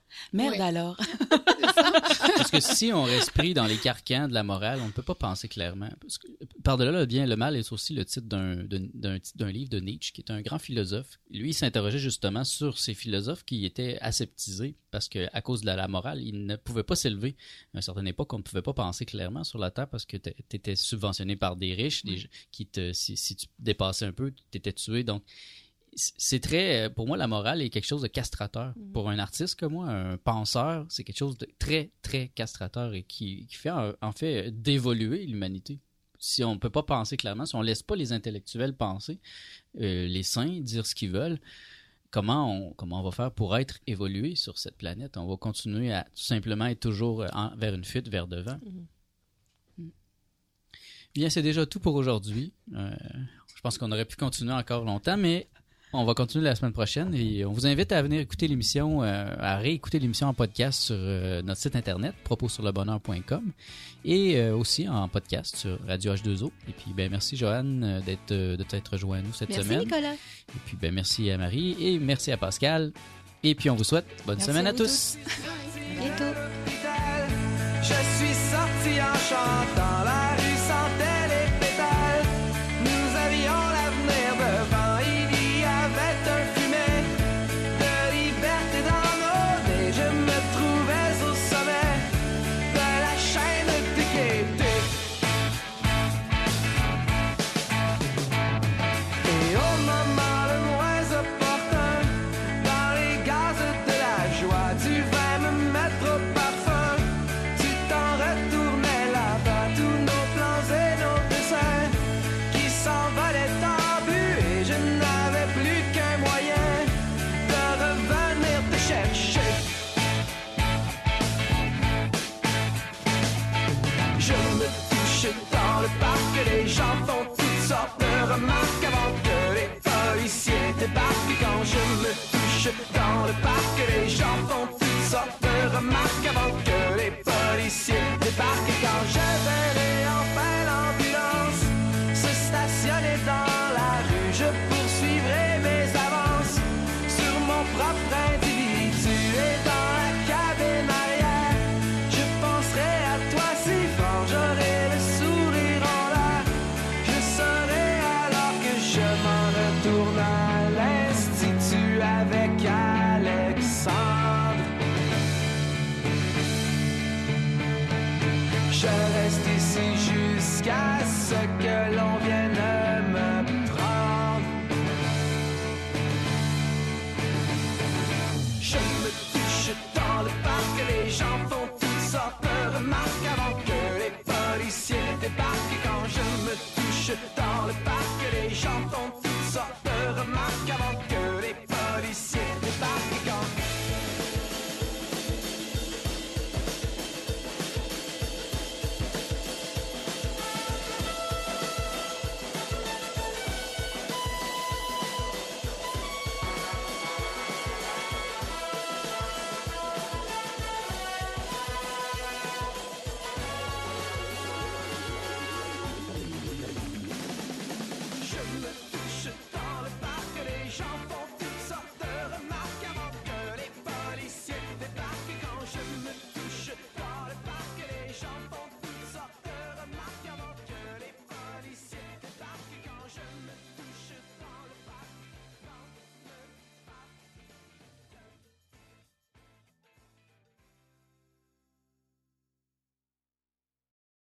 Merde Oui. alors. Parce que si on reste pris dans les carcans de la morale, on ne peut pas penser clairement. Parce que par-delà le bien et le mal est aussi le titre d'un, d'un, d'un, d'un livre de Nietzsche, qui est un grand philosophe. Lui, il s'interrogeait justement sur ces philosophes qui étaient aseptisés parce qu'à cause de la, la morale, ils ne pouvaient pas s'élever. À une certaine époque, on ne pouvait pas penser clairement sur la Terre parce que tu étais subventionné par des riches, des, qui te, si, si tu dépassais un peu, tu étais tué. Donc, c'est très, pour moi, la morale est quelque chose de castrateur. Mm. Pour un artiste comme moi, un penseur, c'est quelque chose de très, très castrateur et qui, qui fait, en fait, d'évoluer l'humanité. Si on ne peut pas penser clairement, si on ne laisse pas les intellectuels penser, euh, les saints dire ce qu'ils veulent, comment on, comment on va faire pour être évolué sur cette planète? On va continuer à tout simplement être toujours en, vers une fuite vers devant. Mm. Mm. Bien, c'est déjà tout pour aujourd'hui. Euh, je pense qu'on aurait pu continuer encore longtemps, mais on va continuer la semaine prochaine et on vous invite à venir écouter l'émission, euh, à réécouter l'émission en podcast sur euh, notre site internet propos sur le bonheur point com et euh, aussi en podcast sur Radio H deux O. Et puis, ben merci Joanne d'être, de t'être rejoint à nous cette merci semaine. Merci Nicolas. Et puis, ben merci à Marie et merci à Pascal. Et puis, on vous souhaite bonne merci semaine à, à tous. tous. À bientôt. Je suis sorti en chantant, la rue sentait les pétales. Nous avions l'avenir devant. Il y avait un fumet de liberté dans nos nez. Je me trouvais au sommet de la chaîne du quai. Et au moment le moins opportun, dans les gaz de la joie, tu vas me mettre au parfum. Tu t'en retournais là-bas, tous nos plans et nos dessins qui s'envolaient en but, et je n'avais plus qu'un moyen de revenir te chercher. Je me touche dans le parc, les gens font toutes sortes de remarques avant que les policiers débarquent. Et quand je me touche dans le parc, les gens font toutes sortes de remarques avant que les policiers débarquent. Et quand je verrai enfin l'ambulance se stationner dans la rue, je poursuivrai mes avances sur mon propre individu. Et dans la cabine arrière, je penserai à toi si fort, j'aurai le sourire en l'air. Je saurai alors que je m'en retourne à l'Institut avec Alexandre. Je reste ici jusqu'à ce